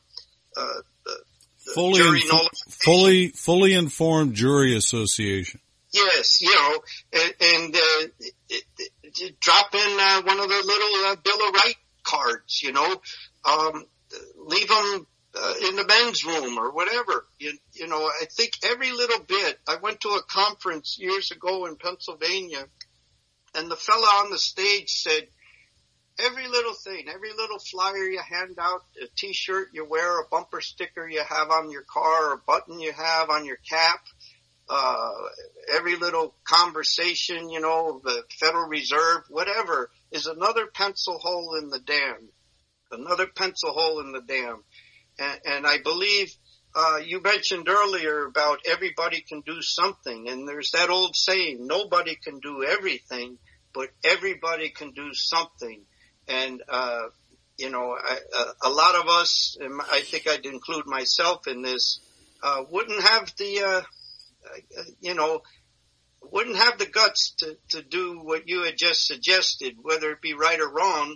Fully informed jury association. Yes, and drop in one of the little Bill of Rights cards, leave them in the men's room or whatever. I think every little bit. I went to a conference years ago in Pennsylvania, and the fella on the stage said, every little thing, every little flyer you hand out, a T-shirt you wear, a bumper sticker you have on your car, a button you have on your cap, every little conversation, the Federal Reserve, whatever, is another pencil hole in the dam. Another pencil hole in the dam. And I believe, you mentioned earlier about everybody can do something, and there's that old saying, nobody can do everything, but everybody can do something. And, a lot of us, and I think I'd include myself in this, wouldn't have the, wouldn't have the guts to do what you had just suggested, whether it be right or wrong.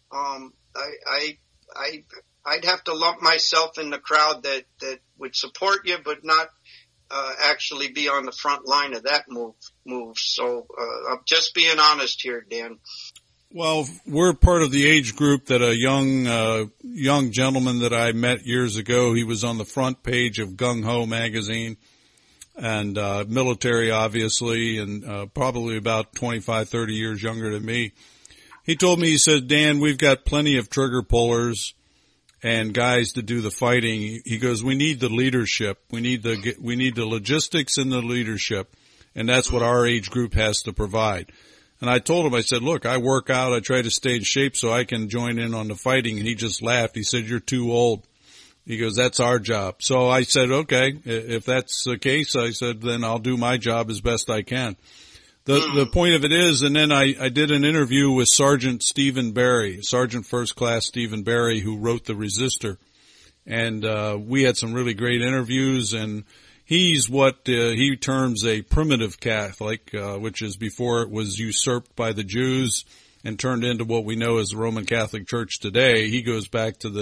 I'd have to lump myself in the crowd that would support you, but not actually be on the front line of that move. So I'm just being honest here, Dan. Well, we're part of the age group that a young gentleman that I met years ago, he was on the front page of Gung Ho magazine, and military obviously, and probably about 25, 30 years younger than me. He told me, he said, Dan, we've got plenty of trigger pullers and guys to do the fighting. He goes, we need the leadership. We need the logistics and the leadership. And that's what our age group has to provide. And I told him, I said, look, I work out. I try to stay in shape so I can join in on the fighting. And he just laughed. He said, you're too old. He goes, that's our job. So I said, okay, if that's the case, I said, then I'll do my job as best I can. The point of it is, and then I did an interview with Sergeant Stephen Barry, Sergeant First Class Stephen Barry, who wrote The Resistor. And we had some really great interviews, and he's what he terms a primitive Catholic, which is before it was usurped by the Jews and turned into what we know as the Roman Catholic Church today. He goes back to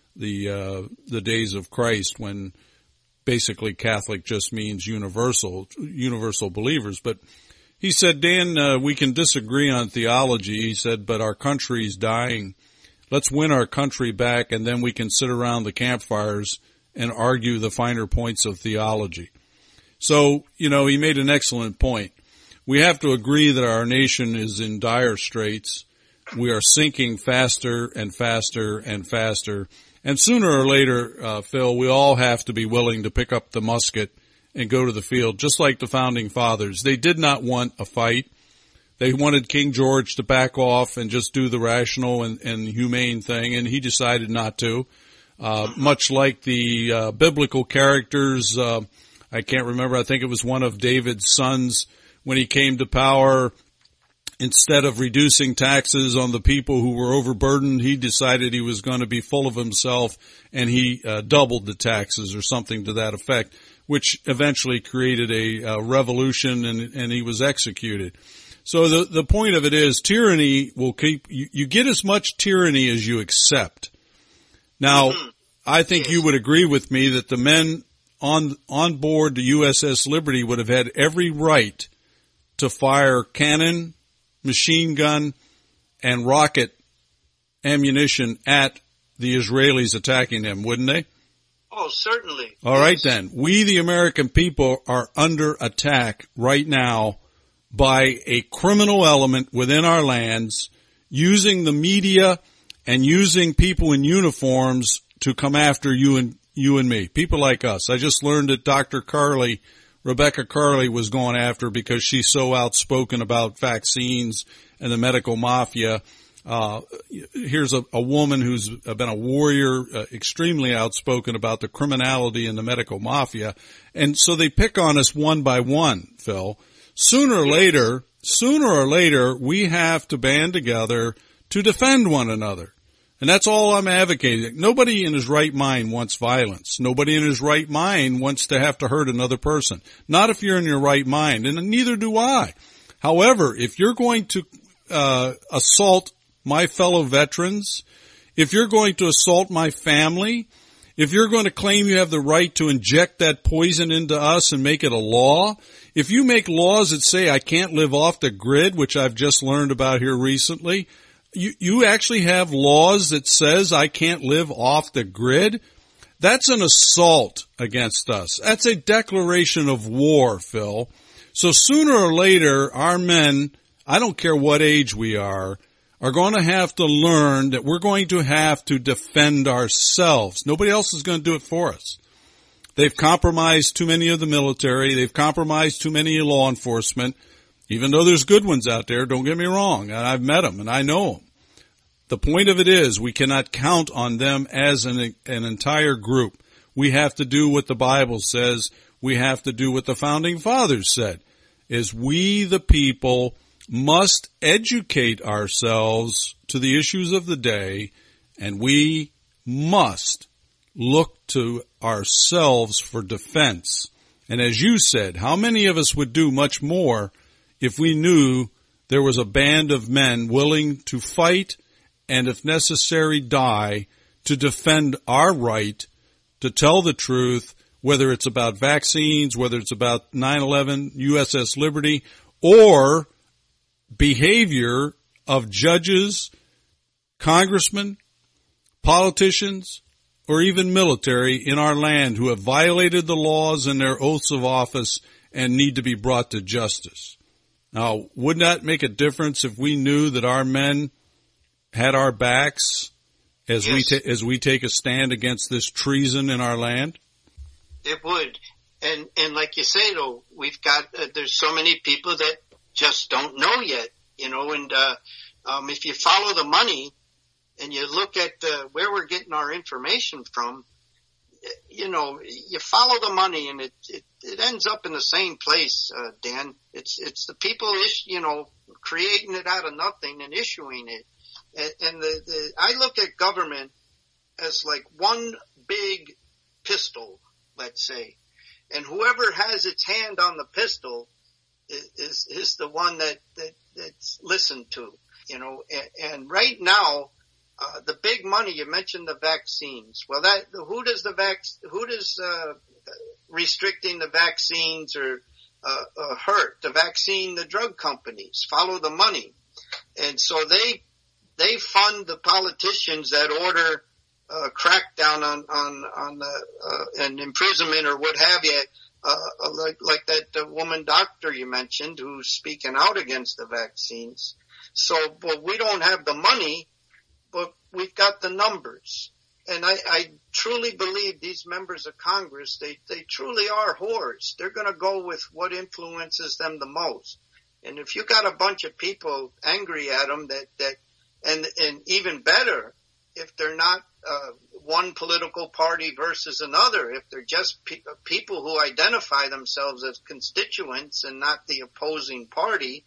the days of Christ, when basically Catholic just means universal believers. But he said, Dan, we can disagree on theology. He said, but our country's dying. Let's win our country back, and then we can sit around the campfires and argue the finer points of theology. So, he made an excellent point. We have to agree that our nation is in dire straits. We are sinking faster and faster and faster. And sooner or later, Phil, we all have to be willing to pick up the musket and go to the field, just like the founding fathers. They did not want a fight. They wanted King George to back off and just do the rational and humane thing, and he decided not to. Much like the biblical characters, I can't remember, I think it was one of David's sons, when he came to power, instead of reducing taxes on the people who were overburdened, he decided he was going to be full of himself, and he doubled the taxes or something to that effect, which eventually created a revolution, and he was executed. So the point of it is, tyranny will keep you get as much tyranny as you accept. Now, I think you would agree with me that the men on board the USS Liberty would have had every right to fire cannon, machine gun, and rocket ammunition at the Israelis attacking them, wouldn't they? Oh, certainly. All right, then. We, the American people, are under attack right now by a criminal element within our lands, using the media and using people in uniforms to come after you and me, people like us. I just learned that Rebecca Carley was going after because she's so outspoken about vaccines and the medical mafia. Here's a woman who's been a warrior, extremely outspoken about the criminality in the medical mafia. And so they pick on us one by one, Phil. Sooner or later, we have to band together to defend one another. And that's all I'm advocating. Nobody in his right mind wants violence. Nobody in his right mind wants to have to hurt another person. Not if you're in your right mind, and neither do I. However, if you're going to assault my fellow veterans, if you're going to assault my family, if you're going to claim you have the right to inject that poison into us and make it a law, if you make laws that say I can't live off the grid, which I've just learned about here recently, you actually have laws that says I can't live off the grid? That's an assault against us. That's a declaration of war, Phil. So sooner or later, our men, I don't care what age we are going to have to learn that we're going to have to defend ourselves. Nobody else is going to do it for us. They've compromised too many of the military. They've compromised too many law enforcement. Even though there's good ones out there, don't get me wrong, and I've met them and I know them. The point of it is we cannot count on them as an entire group. We have to do what the Bible says. We have to do what the founding fathers said, is we the people must educate ourselves to the issues of the day, and we must look to ourselves for defense. And as you said, how many of us would do much more if we knew there was a band of men willing to fight and, if necessary, die to defend our right to tell the truth, whether it's about vaccines, whether it's about 9/11, USS Liberty, or behavior of judges, congressmen, politicians, or even military in our land who have violated the laws and their oaths of office and need to be brought to justice. Now, wouldn't that make a difference if we knew that our men had our backs as we take a stand against this treason in our land? It would. And like you say, though, we've got, there's so many people that just don't know yet, and if you follow the money and you look at where we're getting our information from, you follow the money and it ends up in the same place, Dan. It's the people, creating it out of nothing and issuing it. And I look at government as like one big pistol, let's say, and whoever has its hand on the pistol is the one that's listened to, and right now, the big money, you mentioned the vaccines. Well, who does restricting the vaccines or hurt? The drug companies follow the money. And so they fund the politicians that order crackdown on an imprisonment or what have you, like that woman doctor you mentioned who's speaking out against the vaccines. So, but we don't have the money, but we've got the numbers. And I truly believe these members of Congress, they truly are whores. They're going to go with what influences them the most. And if you got a bunch of people angry at them and even better, if they're not one political party versus another, if they're just people who identify themselves as constituents and not the opposing party,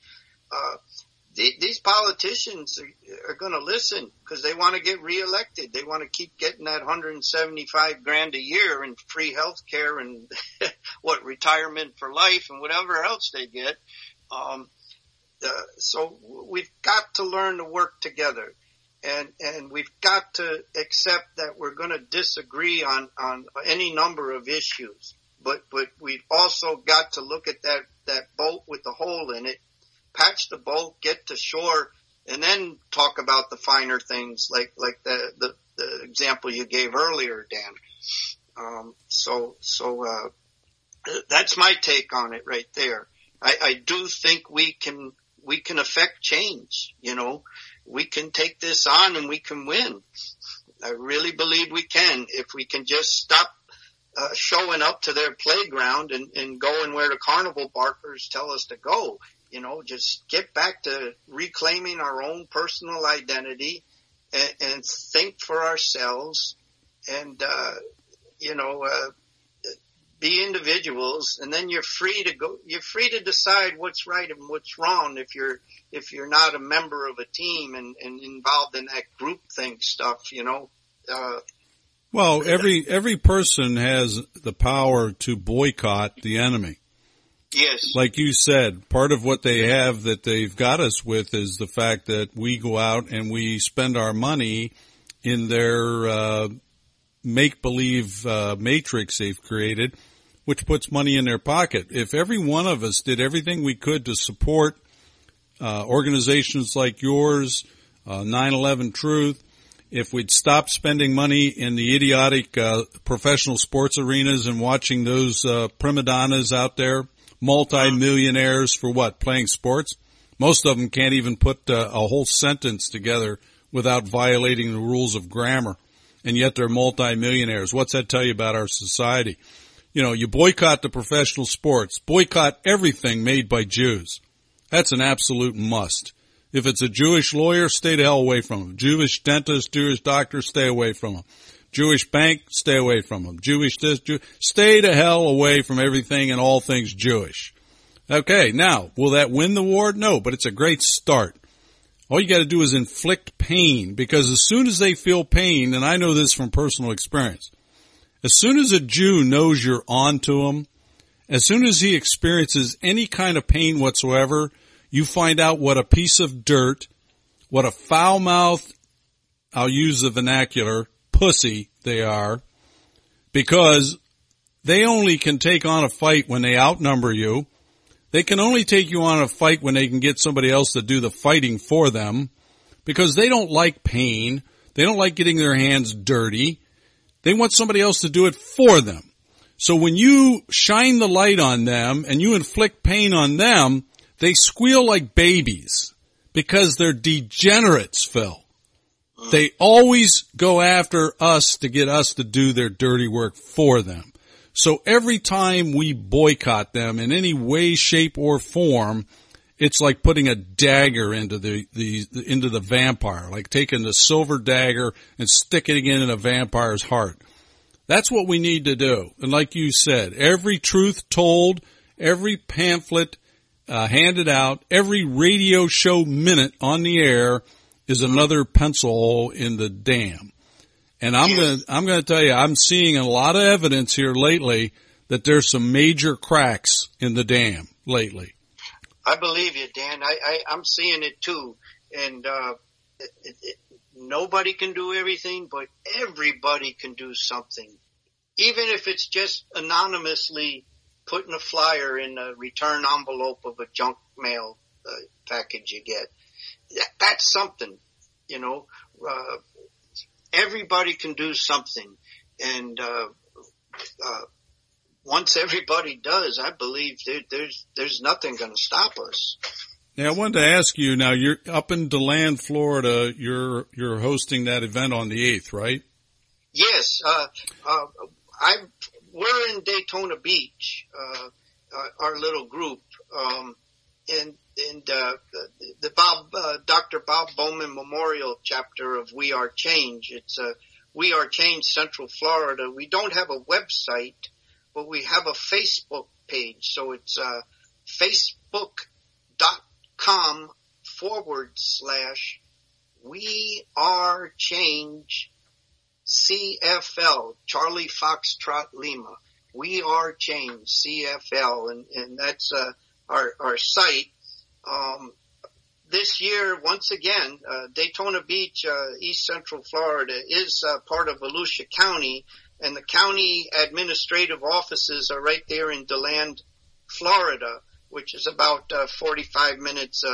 these politicians are going to listen because they want to get reelected. They want to keep getting that $175,000 a year in free health care and retirement for life and whatever else they get. So we've got to learn to work together. And we've got to accept that we're going to disagree on any number of issues. But we've also got to look at that boat with the hole in it, patch the boat, get to shore, and then talk about the finer things like the example you gave earlier, Dan. So that's my take on it right there. I do think we can affect change, We can take this on and we can win. I really believe we can if we can just stop showing up to their playground and going where the carnival barkers tell us to go. Just get back to reclaiming our own personal identity and think for ourselves and, be individuals, and then you're free to decide what's right and what's wrong if you're not a member of a team and involved in that groupthink stuff, Well, every person has the power to boycott the enemy. Yes. Like you said, part of what they have that they've got us with is the fact that we go out and we spend our money in their make-believe matrix they've created, which puts money in their pocket. If every one of us did everything we could to support organizations like yours, 9/11 Truth, if we'd stop spending money in the idiotic professional sports arenas and watching those prima donnas out there, multi-millionaires for what? Playing sports? Most of them can't even put a whole sentence together without violating the rules of grammar. And yet they're multi-millionaires. What's that tell you about our society? You boycott the professional sports, boycott everything made by Jews. That's an absolute must. If it's a Jewish lawyer, stay the hell away from him. Jewish dentist, Jewish doctor, stay away from him. Jewish bank, stay away from him. Jewish this, stay the hell away from everything and all things Jewish. Okay, now, will that win the war? No, but it's a great start. All you got to do is inflict pain, because as soon as they feel pain, and I know this from personal experience, As soon as a Jew knows you're on to him, as soon as he experiences any kind of pain whatsoever, you find out what a piece of dirt, what a foul-mouthed, I'll use the vernacular, pussy they are, because they only can take on a fight when they outnumber you. They can only take you on a fight when they can get somebody else to do the fighting for them, because they don't like pain. They don't like getting their hands dirty. They want somebody else to do it for them. So when you shine the light on them and you inflict pain on them, they squeal like babies because they're degenerates, Phil. They always go after us to get us to do their dirty work for them. So every time we boycott them in any way, shape, or form, it's like putting a dagger into the vampire, like taking the silver dagger and sticking it in a vampire's heart. That's what we need to do. And like you said, every truth told, every pamphlet handed out, every radio show minute on the air is another pencil hole in the dam. And I'm going to tell you, I'm seeing a lot of evidence here lately that there's some major cracks in the dam lately. I believe you, Dan. I'm seeing it too. And nobody can do everything, but everybody can do something. Even if it's just anonymously putting a flyer in a return envelope of a junk mail package you get. That's something, you know. Everybody can do something. And once everybody does, I believe there's nothing going to stop us. Now, I wanted to ask you, now you're up in DeLand, Florida. You're hosting that event on the 8th, right? Yes. We're in Daytona Beach, our little group, and the Dr. Bob Bowman Memorial chapter of We Are Change. It's We Are Change Central Florida. We don't have a website, but we have a Facebook page. So it's facebook.com/We Are Change CFL, Charlie Foxtrot Lima. We Are Change CFL, and that's our site. This year, once again, Daytona Beach, East Central Florida, is part of Volusia County, and the county administrative offices are right there in DeLand, Florida, which is about 45 minutes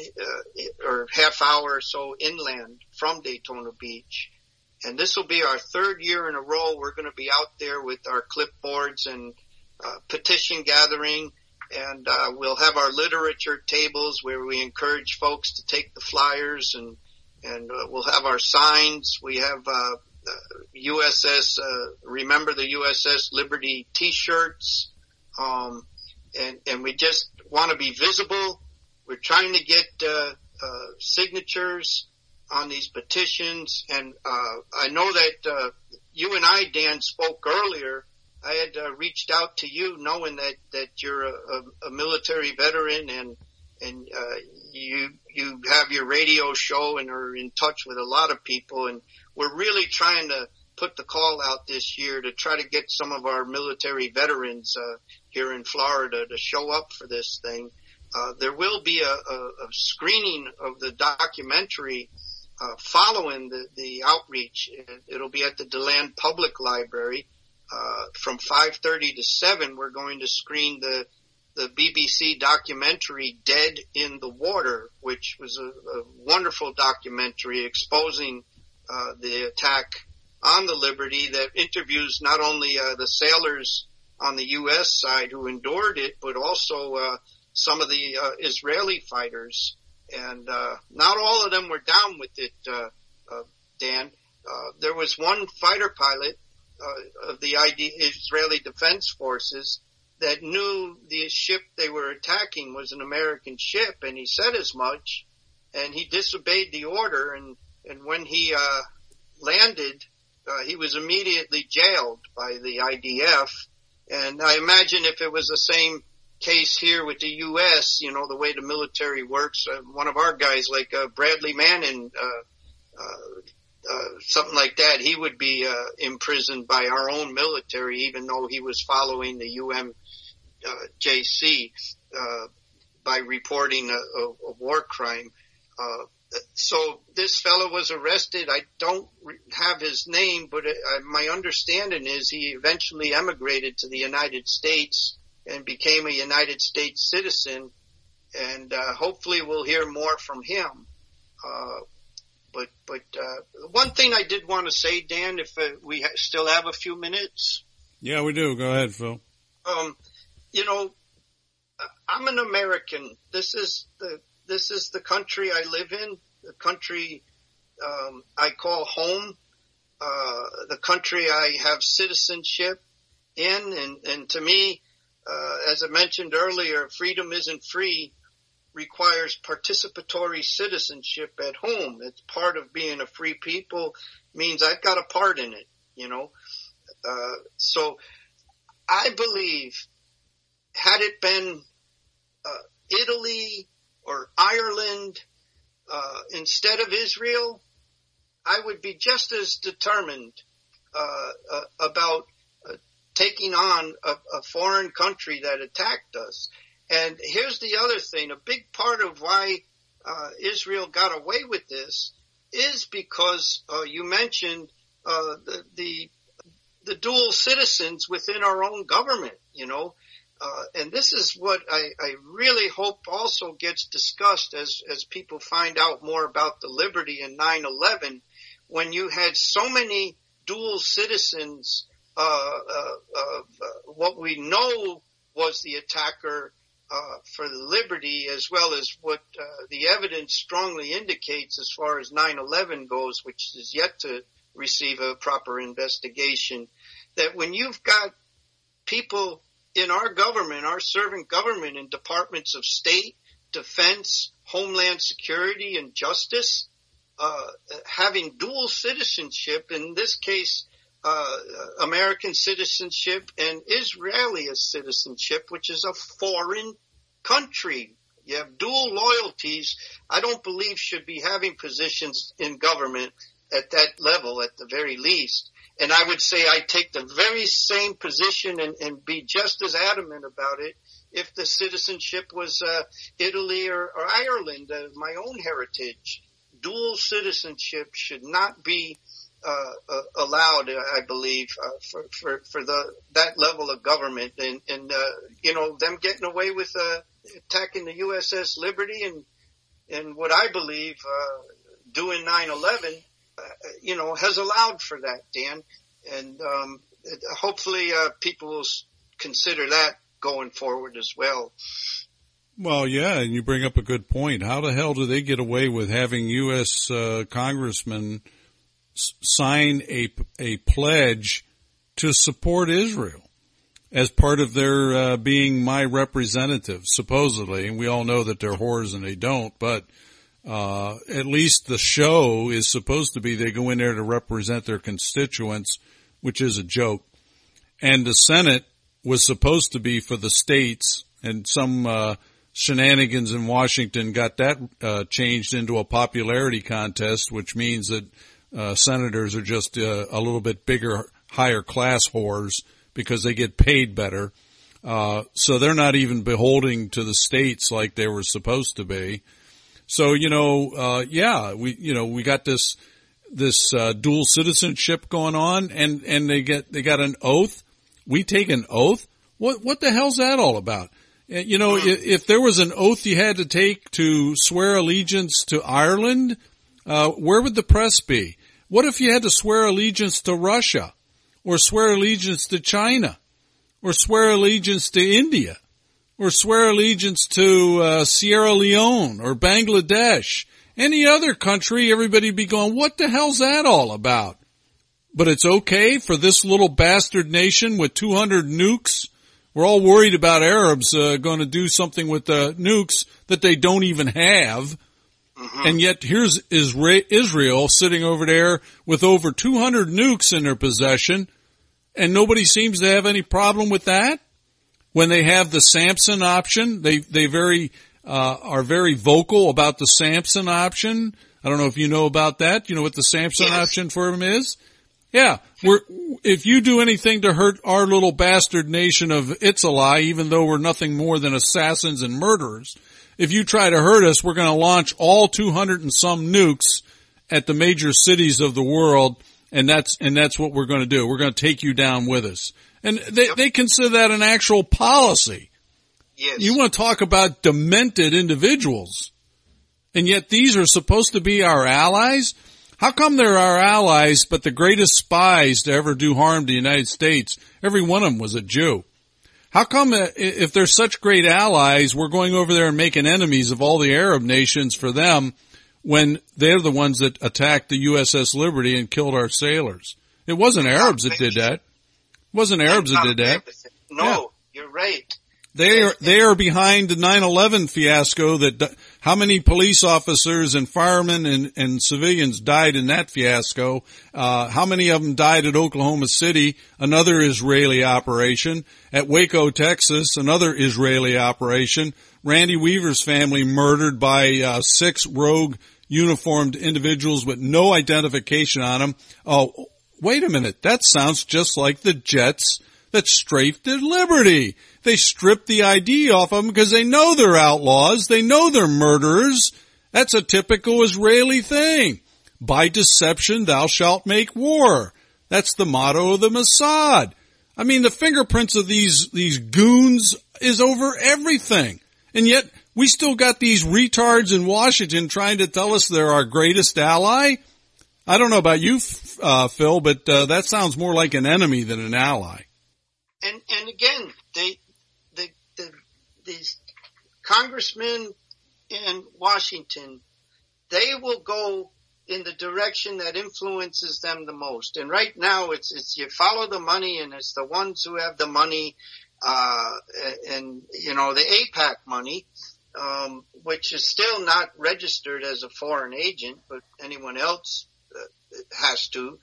or half hour or so inland from Daytona Beach. And this will be our third year in a row. We're going to be out there with our clipboards and petition gathering, and we'll have our literature tables where we encourage folks to take the flyers, and we'll have our signs. We have USS Remember the USS Liberty T-shirts, and we just want to be visible. We're trying to get signatures on these petitions, and I know that you and I, Dan, spoke earlier. I had reached out to you knowing that you're a military veteran, and you have your radio show and are in touch with a lot of people, and we're really trying to put the call out this year to try to get some of our military veterans here in Florida to show up for this thing. There will be a screening of the documentary following the outreach. It'll be at the DeLand Public Library. From 5:30 to 7, we're going to screen the BBC documentary Dead in the Water, which was a wonderful documentary exposing the attack on the Liberty, that interviews not only the sailors on the U.S. side who endured it, but also some of the Israeli fighters. And not all of them were down with it, Dan. There was one fighter pilot of the Israeli Defense Forces that knew the ship they were attacking was an American ship, and he said as much, and he disobeyed the order, and when he landed, he was immediately jailed by the IDF. And I imagine if it was the same case here with the U.S., you know, the way the military works, one of our guys, like Bradley Manning, something like that, he would be imprisoned by our own military, even though he was following the UMJC by reporting a war crime. So this fellow was arrested. I don't have his name, but my understanding is he eventually emigrated to the United States and became a United States citizen. And hopefully we'll hear more from him. But one thing I did want to say, Dan, if we still have a few minutes. Yeah, we do. Go ahead, Phil. You know, I'm an American. This is the country I live in, the country I call home, the country I have citizenship in. And to me, as I mentioned earlier, freedom isn't free requires participatory citizenship at home. It's part of being a free people, means I've got a part in it, you know. So I believe had it been Italy or Ireland instead of Israel, I would be just as determined about taking on a foreign country that attacked us. And here's the other thing. A big part of why Israel got away with this is because you mentioned the dual citizens within our own government, you know. And this is what I really hope also gets discussed as people find out more about the Liberty in 9/11, when you had so many dual citizens, what we know was the attacker for the Liberty, as well as what the evidence strongly indicates as far as 9/11 goes, which is yet to receive a proper investigation, that when you've got people in our government, our servant government, in departments of state, defense, homeland security, and justice, having dual citizenship, in this case, American citizenship and Israeli citizenship, which is a foreign country. You have dual loyalties. I don't believe should be having positions in government at that level at the very least. And I would say I take the very same position and be just as adamant about it if the citizenship was Italy or Ireland, my own heritage. Dual citizenship should not be allowed, I believe, for that level of government, and you know, them getting away with attacking the USS Liberty and what I believe doing 9/11, you know, has allowed for that, Dan, and hopefully people will consider that going forward as well. Well, yeah, and you bring up a good point. How the hell do they get away with having U.S. congressmen sign a pledge to support Israel as part of their being my representative, supposedly? And we all know that they're whores and they don't, but at least the show is supposed to be they go in there to represent their constituents, which is a joke. And the Senate was supposed to be for the states, and some shenanigans in Washington got that changed into a popularity contest, which means that senators are just a little bit bigger, higher class whores because they get paid better. So they're not even beholding to the states like they were supposed to be. So, you know, we got this dual citizenship going on, and they got an oath. We take an oath. What the hell's that all about? You know, if there was an oath you had to take to swear allegiance to Ireland, where would the press be? What if you had to swear allegiance to Russia, or swear allegiance to China, or swear allegiance to India, or swear allegiance to Sierra Leone or Bangladesh? Any other country, everybody'd be going, what the hell's that all about? But it's okay for this little bastard nation with 200 nukes. We're all worried about Arabs going to do something with the nukes that they don't even have. Mm-hmm. And yet here's Israel sitting over there with over 200 nukes in their possession, and nobody seems to have any problem with that. When they have the Samson option, they are very vocal about the Samson option. I don't know if you know about that. You know what the Samson Yes. option for him is? Yeah. If you do anything to hurt our little bastard nation of Itzalai, even though we're nothing more than assassins and murderers, if you try to hurt us, we're going to launch all 200 and some nukes at the major cities of the world, and that's what we're going to do. We're going to take you down with us. And they consider that an actual policy. Yes. You want to talk about demented individuals, and yet these are supposed to be our allies? How come they're our allies, but the greatest spies to ever do harm to the United States, every one of them was a Jew? How come if they're such great allies, we're going over there and making enemies of all the Arab nations for them when they're the ones that attacked the USS Liberty and killed our sailors? It wasn't Arabs that did that. It wasn't Arabs that did that. No, you're right. They are behind the 9/11 fiasco. That how many police officers and firemen and civilians died in that fiasco? How many of them died at Oklahoma City? Another Israeli operation. At Waco, Texas, another Israeli operation. Randy Weaver's family murdered by 6 rogue uniformed individuals with no identification on them. Oh, wait a minute. That sounds just like the jets that strafed the Liberty. They stripped the ID off of them because they know they're outlaws. They know they're murderers. That's a typical Israeli thing. By deception, thou shalt make war. That's the motto of the Mossad. I mean, the fingerprints of these goons is over everything. And yet, we still got these retards in Washington trying to tell us they're our greatest ally. I don't know about you, Phil, but that sounds more like an enemy than an ally. And again, these congressmen in Washington, they will go in the direction that influences them the most. And right now, it's you follow the money, and it's the ones who have the money, and you know, the AIPAC money, which is still not registered as a foreign agent, but anyone else has to.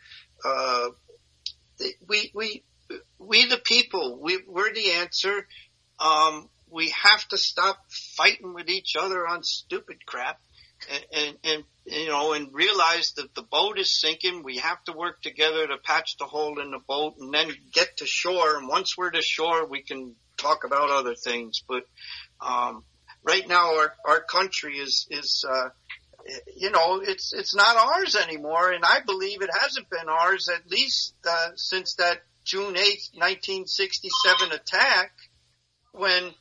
We the people, we're the answer. We have to stop fighting with each other on stupid crap and you know, and realize that the boat is sinking. We have to work together to patch the hole in the boat and then get to shore. And once we're to shore, we can talk about other things. But, right now our country is you know, it's not ours anymore. And I believe it hasn't been ours at least, since that June 8th, 1967 attack, when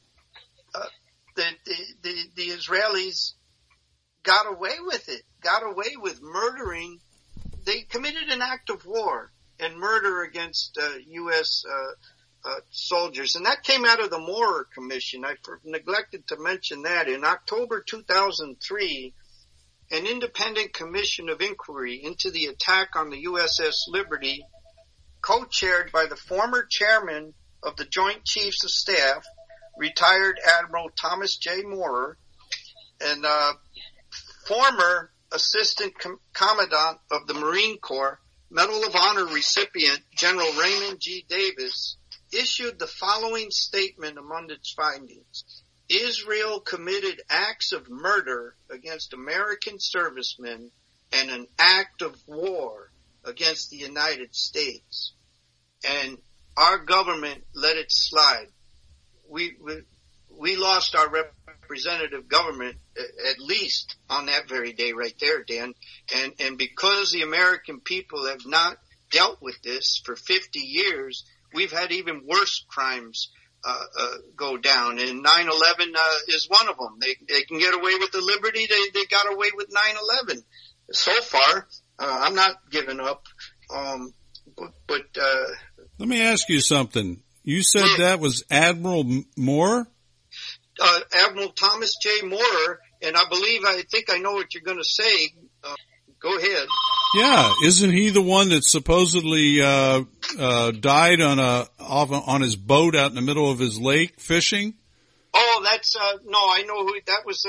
the Israelis got away with it, got away with murdering. They committed an act of war and murder against U.S. Soldiers, and that came out of the Moorer Commission. I neglected to mention that. In October 2003, an independent commission of inquiry into the attack on the USS Liberty, co-chaired by the former chairman of the Joint Chiefs of Staff, retired Admiral Thomas J. Moorer, and former Assistant Commandant of the Marine Corps, Medal of Honor recipient General Raymond G. Davis, issued the following statement among its findings. Israel committed acts of murder against American servicemen and an act of war against the United States. And our government let it slide. We lost our representative government at least on that very day right there, Dan. And because the American people have not dealt with this for 50 years, we've had even worse crimes go down. And 9/11 is one of them. They can get away with the Liberty. They got away with 9/11. So far, I'm not giving up. But let me ask you something. You said that was Admiral Moorer? Admiral Thomas J. Moorer, and I think I know what you're going to say. Go ahead. Yeah, isn't he the one that supposedly died on his boat out in the middle of his lake fishing? Oh, that's no, I know who that was.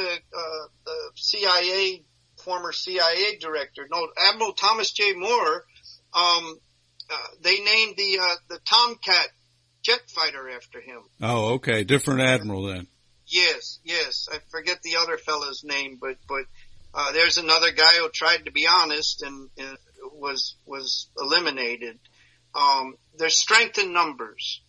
CIA, former CIA director. No, Admiral Thomas J. Moorer. They named the Tomcat jet fighter after him. Oh, okay, different admiral then. Yes. I forget the other fellow's name, but There's another guy who tried to be honest and was eliminated. There's strength in numbers.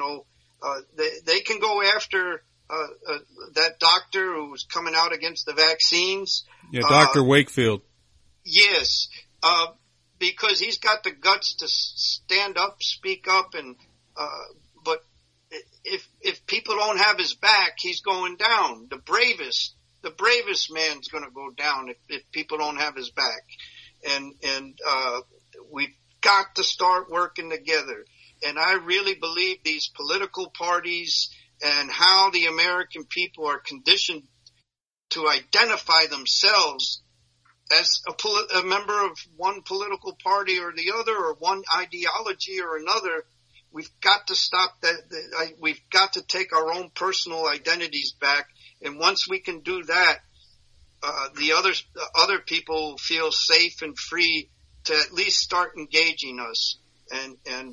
They can go after that doctor who was coming out against the vaccines. Yeah, Dr. Wakefield. Yes, because he's got the guts to stand up, speak up, but if people don't have his back, he's going down. The bravest man's going to go down if people don't have his back. And we've got to start working together. And I really believe these political parties and how the American people are conditioned to identify themselves as a member of one political party or the other, or one ideology or another. We've got to stop that. We've got to take our own personal identities back. And once we can do that, the other people feel safe and free to at least start engaging us and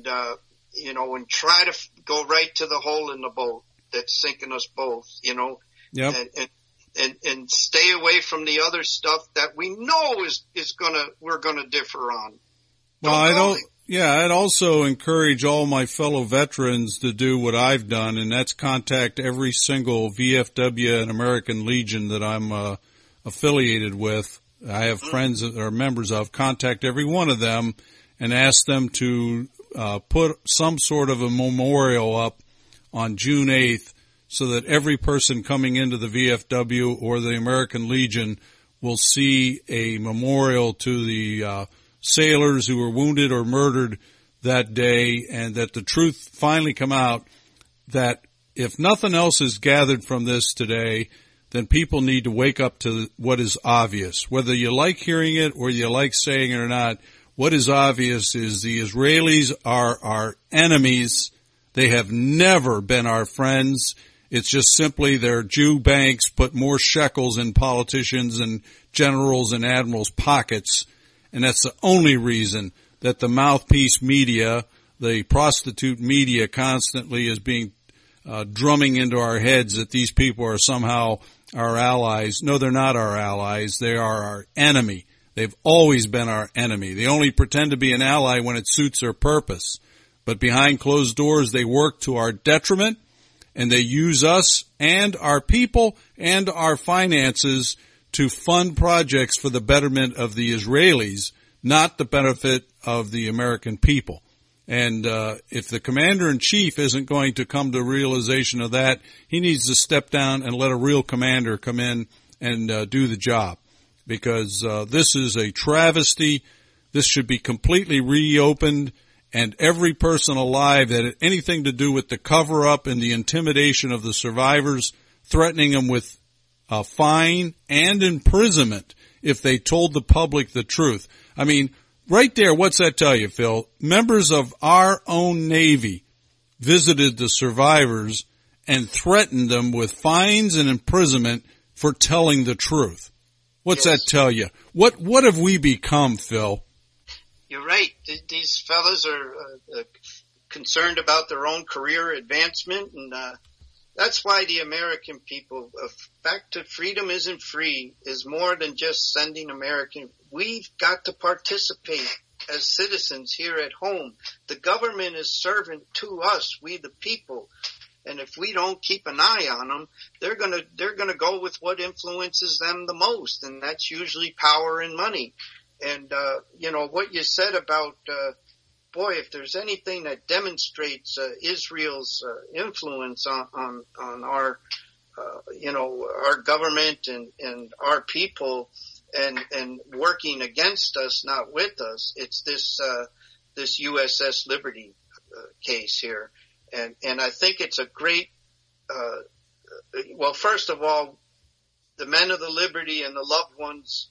try to go right to the hole in the boat that's sinking us both, Yep. And stay away from the other stuff that we know we're gonna differ on. Well, I'd also encourage all my fellow veterans to do what I've done, and that's contact every single VFW and American Legion that I'm affiliated with. I have friends that are members of. Contact every one of them and ask them to put some sort of a memorial up on June 8th so that every person coming into the VFW or the American Legion will see a memorial to the sailors who were wounded or murdered that day, and that the truth finally come out that if nothing else is gathered from this today, then people need to wake up to what is obvious. Whether you like hearing it or you like saying it or not, what is obvious is the Israelis are our enemies. They have never been our friends. It's just simply their Jew banks put more shekels in politicians and generals and admirals' pockets. And that's the only reason that the mouthpiece media, the prostitute media, constantly is being drumming into our heads that these people are somehow our allies. No, they're not our allies. They are our enemy. They've always been our enemy. They only pretend to be an ally when it suits their purpose. But behind closed doors, they work to our detriment, and they use us and our people and our finances to fund projects for the betterment of the Israelis, not the benefit of the American people. And if the commander-in-chief isn't going to come to realization of that, he needs to step down and let a real commander come in and do the job. Because this is a travesty. This should be completely reopened, and every person alive that had anything to do with the cover-up and the intimidation of the survivors, threatening them with a fine and imprisonment if they told the public the truth. I mean, right there, what's that tell you, Phil? Members of our own Navy visited the survivors and threatened them with fines and imprisonment for telling the truth. What's that tell you? What have we become, Phil? You're right. These fellas are concerned about their own career advancement, and that's why the American people, back to freedom isn't free, is more than just sending American. We've got to participate as citizens here at home. The government is servant to us, we the people. And if we don't keep an eye on them, they're gonna go with what influences them the most, and that's usually power and money. And what you said about boy, if there's anything that demonstrates Israel's influence on our our government and our people and working against us, not with us, it's this USS Liberty case here. And I think it's a great, well, first of all, the men of the Liberty and the loved ones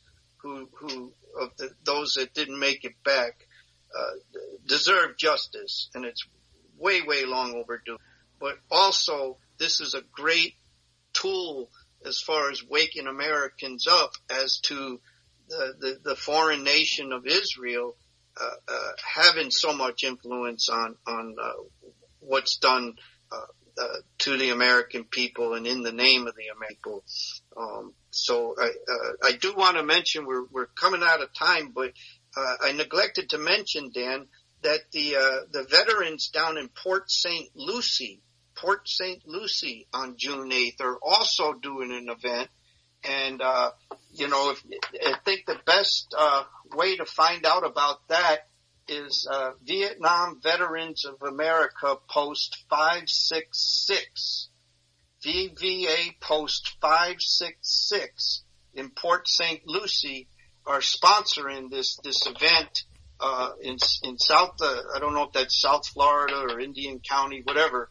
those that didn't make it back, deserve justice, and it's way, way long overdue. But also, this is a great tool as far as waking Americans up as to the foreign nation of Israel, having so much influence on what's done to the American people and in the name of the American people. So I do want to mention we're coming out of time, but I neglected to mention, Dan, that the veterans down in Port St. Lucie on June 8th are also doing an event. And, I think the best way to find out about that is Vietnam Veterans of America Post 566. VVA Post 566 in Port St. Lucie are sponsoring this event in South, I don't know if that's South Florida or Indian County, whatever,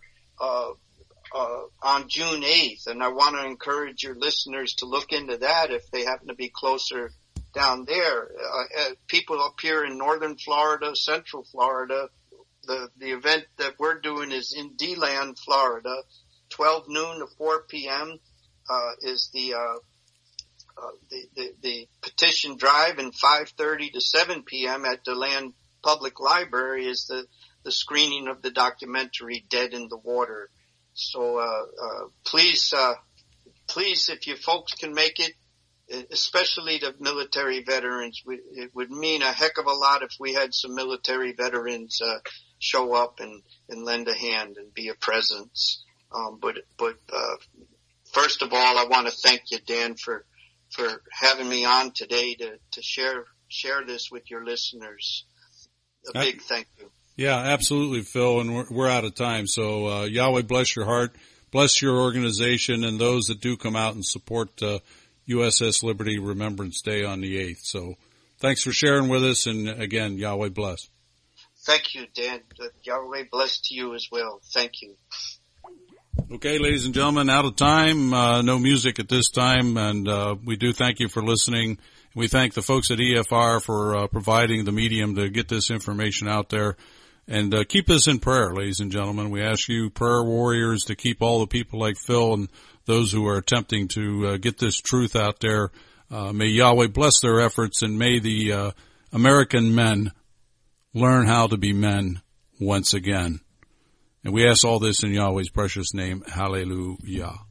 on June 8th. And I want to encourage your listeners to look into that if they happen to be closer down there. People up here in northern Florida, central Florida, the event that we're doing is in DeLand, Florida. 12 noon to 4 p.m. Is the petition drive, and 5:30 to 7 p.m. at DeLand Public Library is the screening of the documentary Dead in the Water. So please, if you folks can make it, especially the military veterans, it would mean a heck of a lot if we had some military veterans show up and lend a hand and be a presence. But first of all, I want to thank you, Dan, for having me on today to share this with your listeners. A big thank you. Yeah, absolutely, Phil. And we're out of time. So, Yahweh bless your heart, bless your organization and those that do come out and support, USS Liberty Remembrance Day on the 8th. So thanks for sharing with us. And again, Yahweh bless. Thank you, Dan. Yahweh bless to you as well. Thank you. Okay, ladies and gentlemen, out of time, no music at this time, and we do thank you for listening. We thank the folks at EFR for providing the medium to get this information out there. And keep us in prayer, ladies and gentlemen. We ask you, prayer warriors, to keep all the people like Phil and those who are attempting to get this truth out there. May Yahweh bless their efforts, and may the American men learn how to be men once again. And we ask all this in Yahweh's precious name. Hallelujah.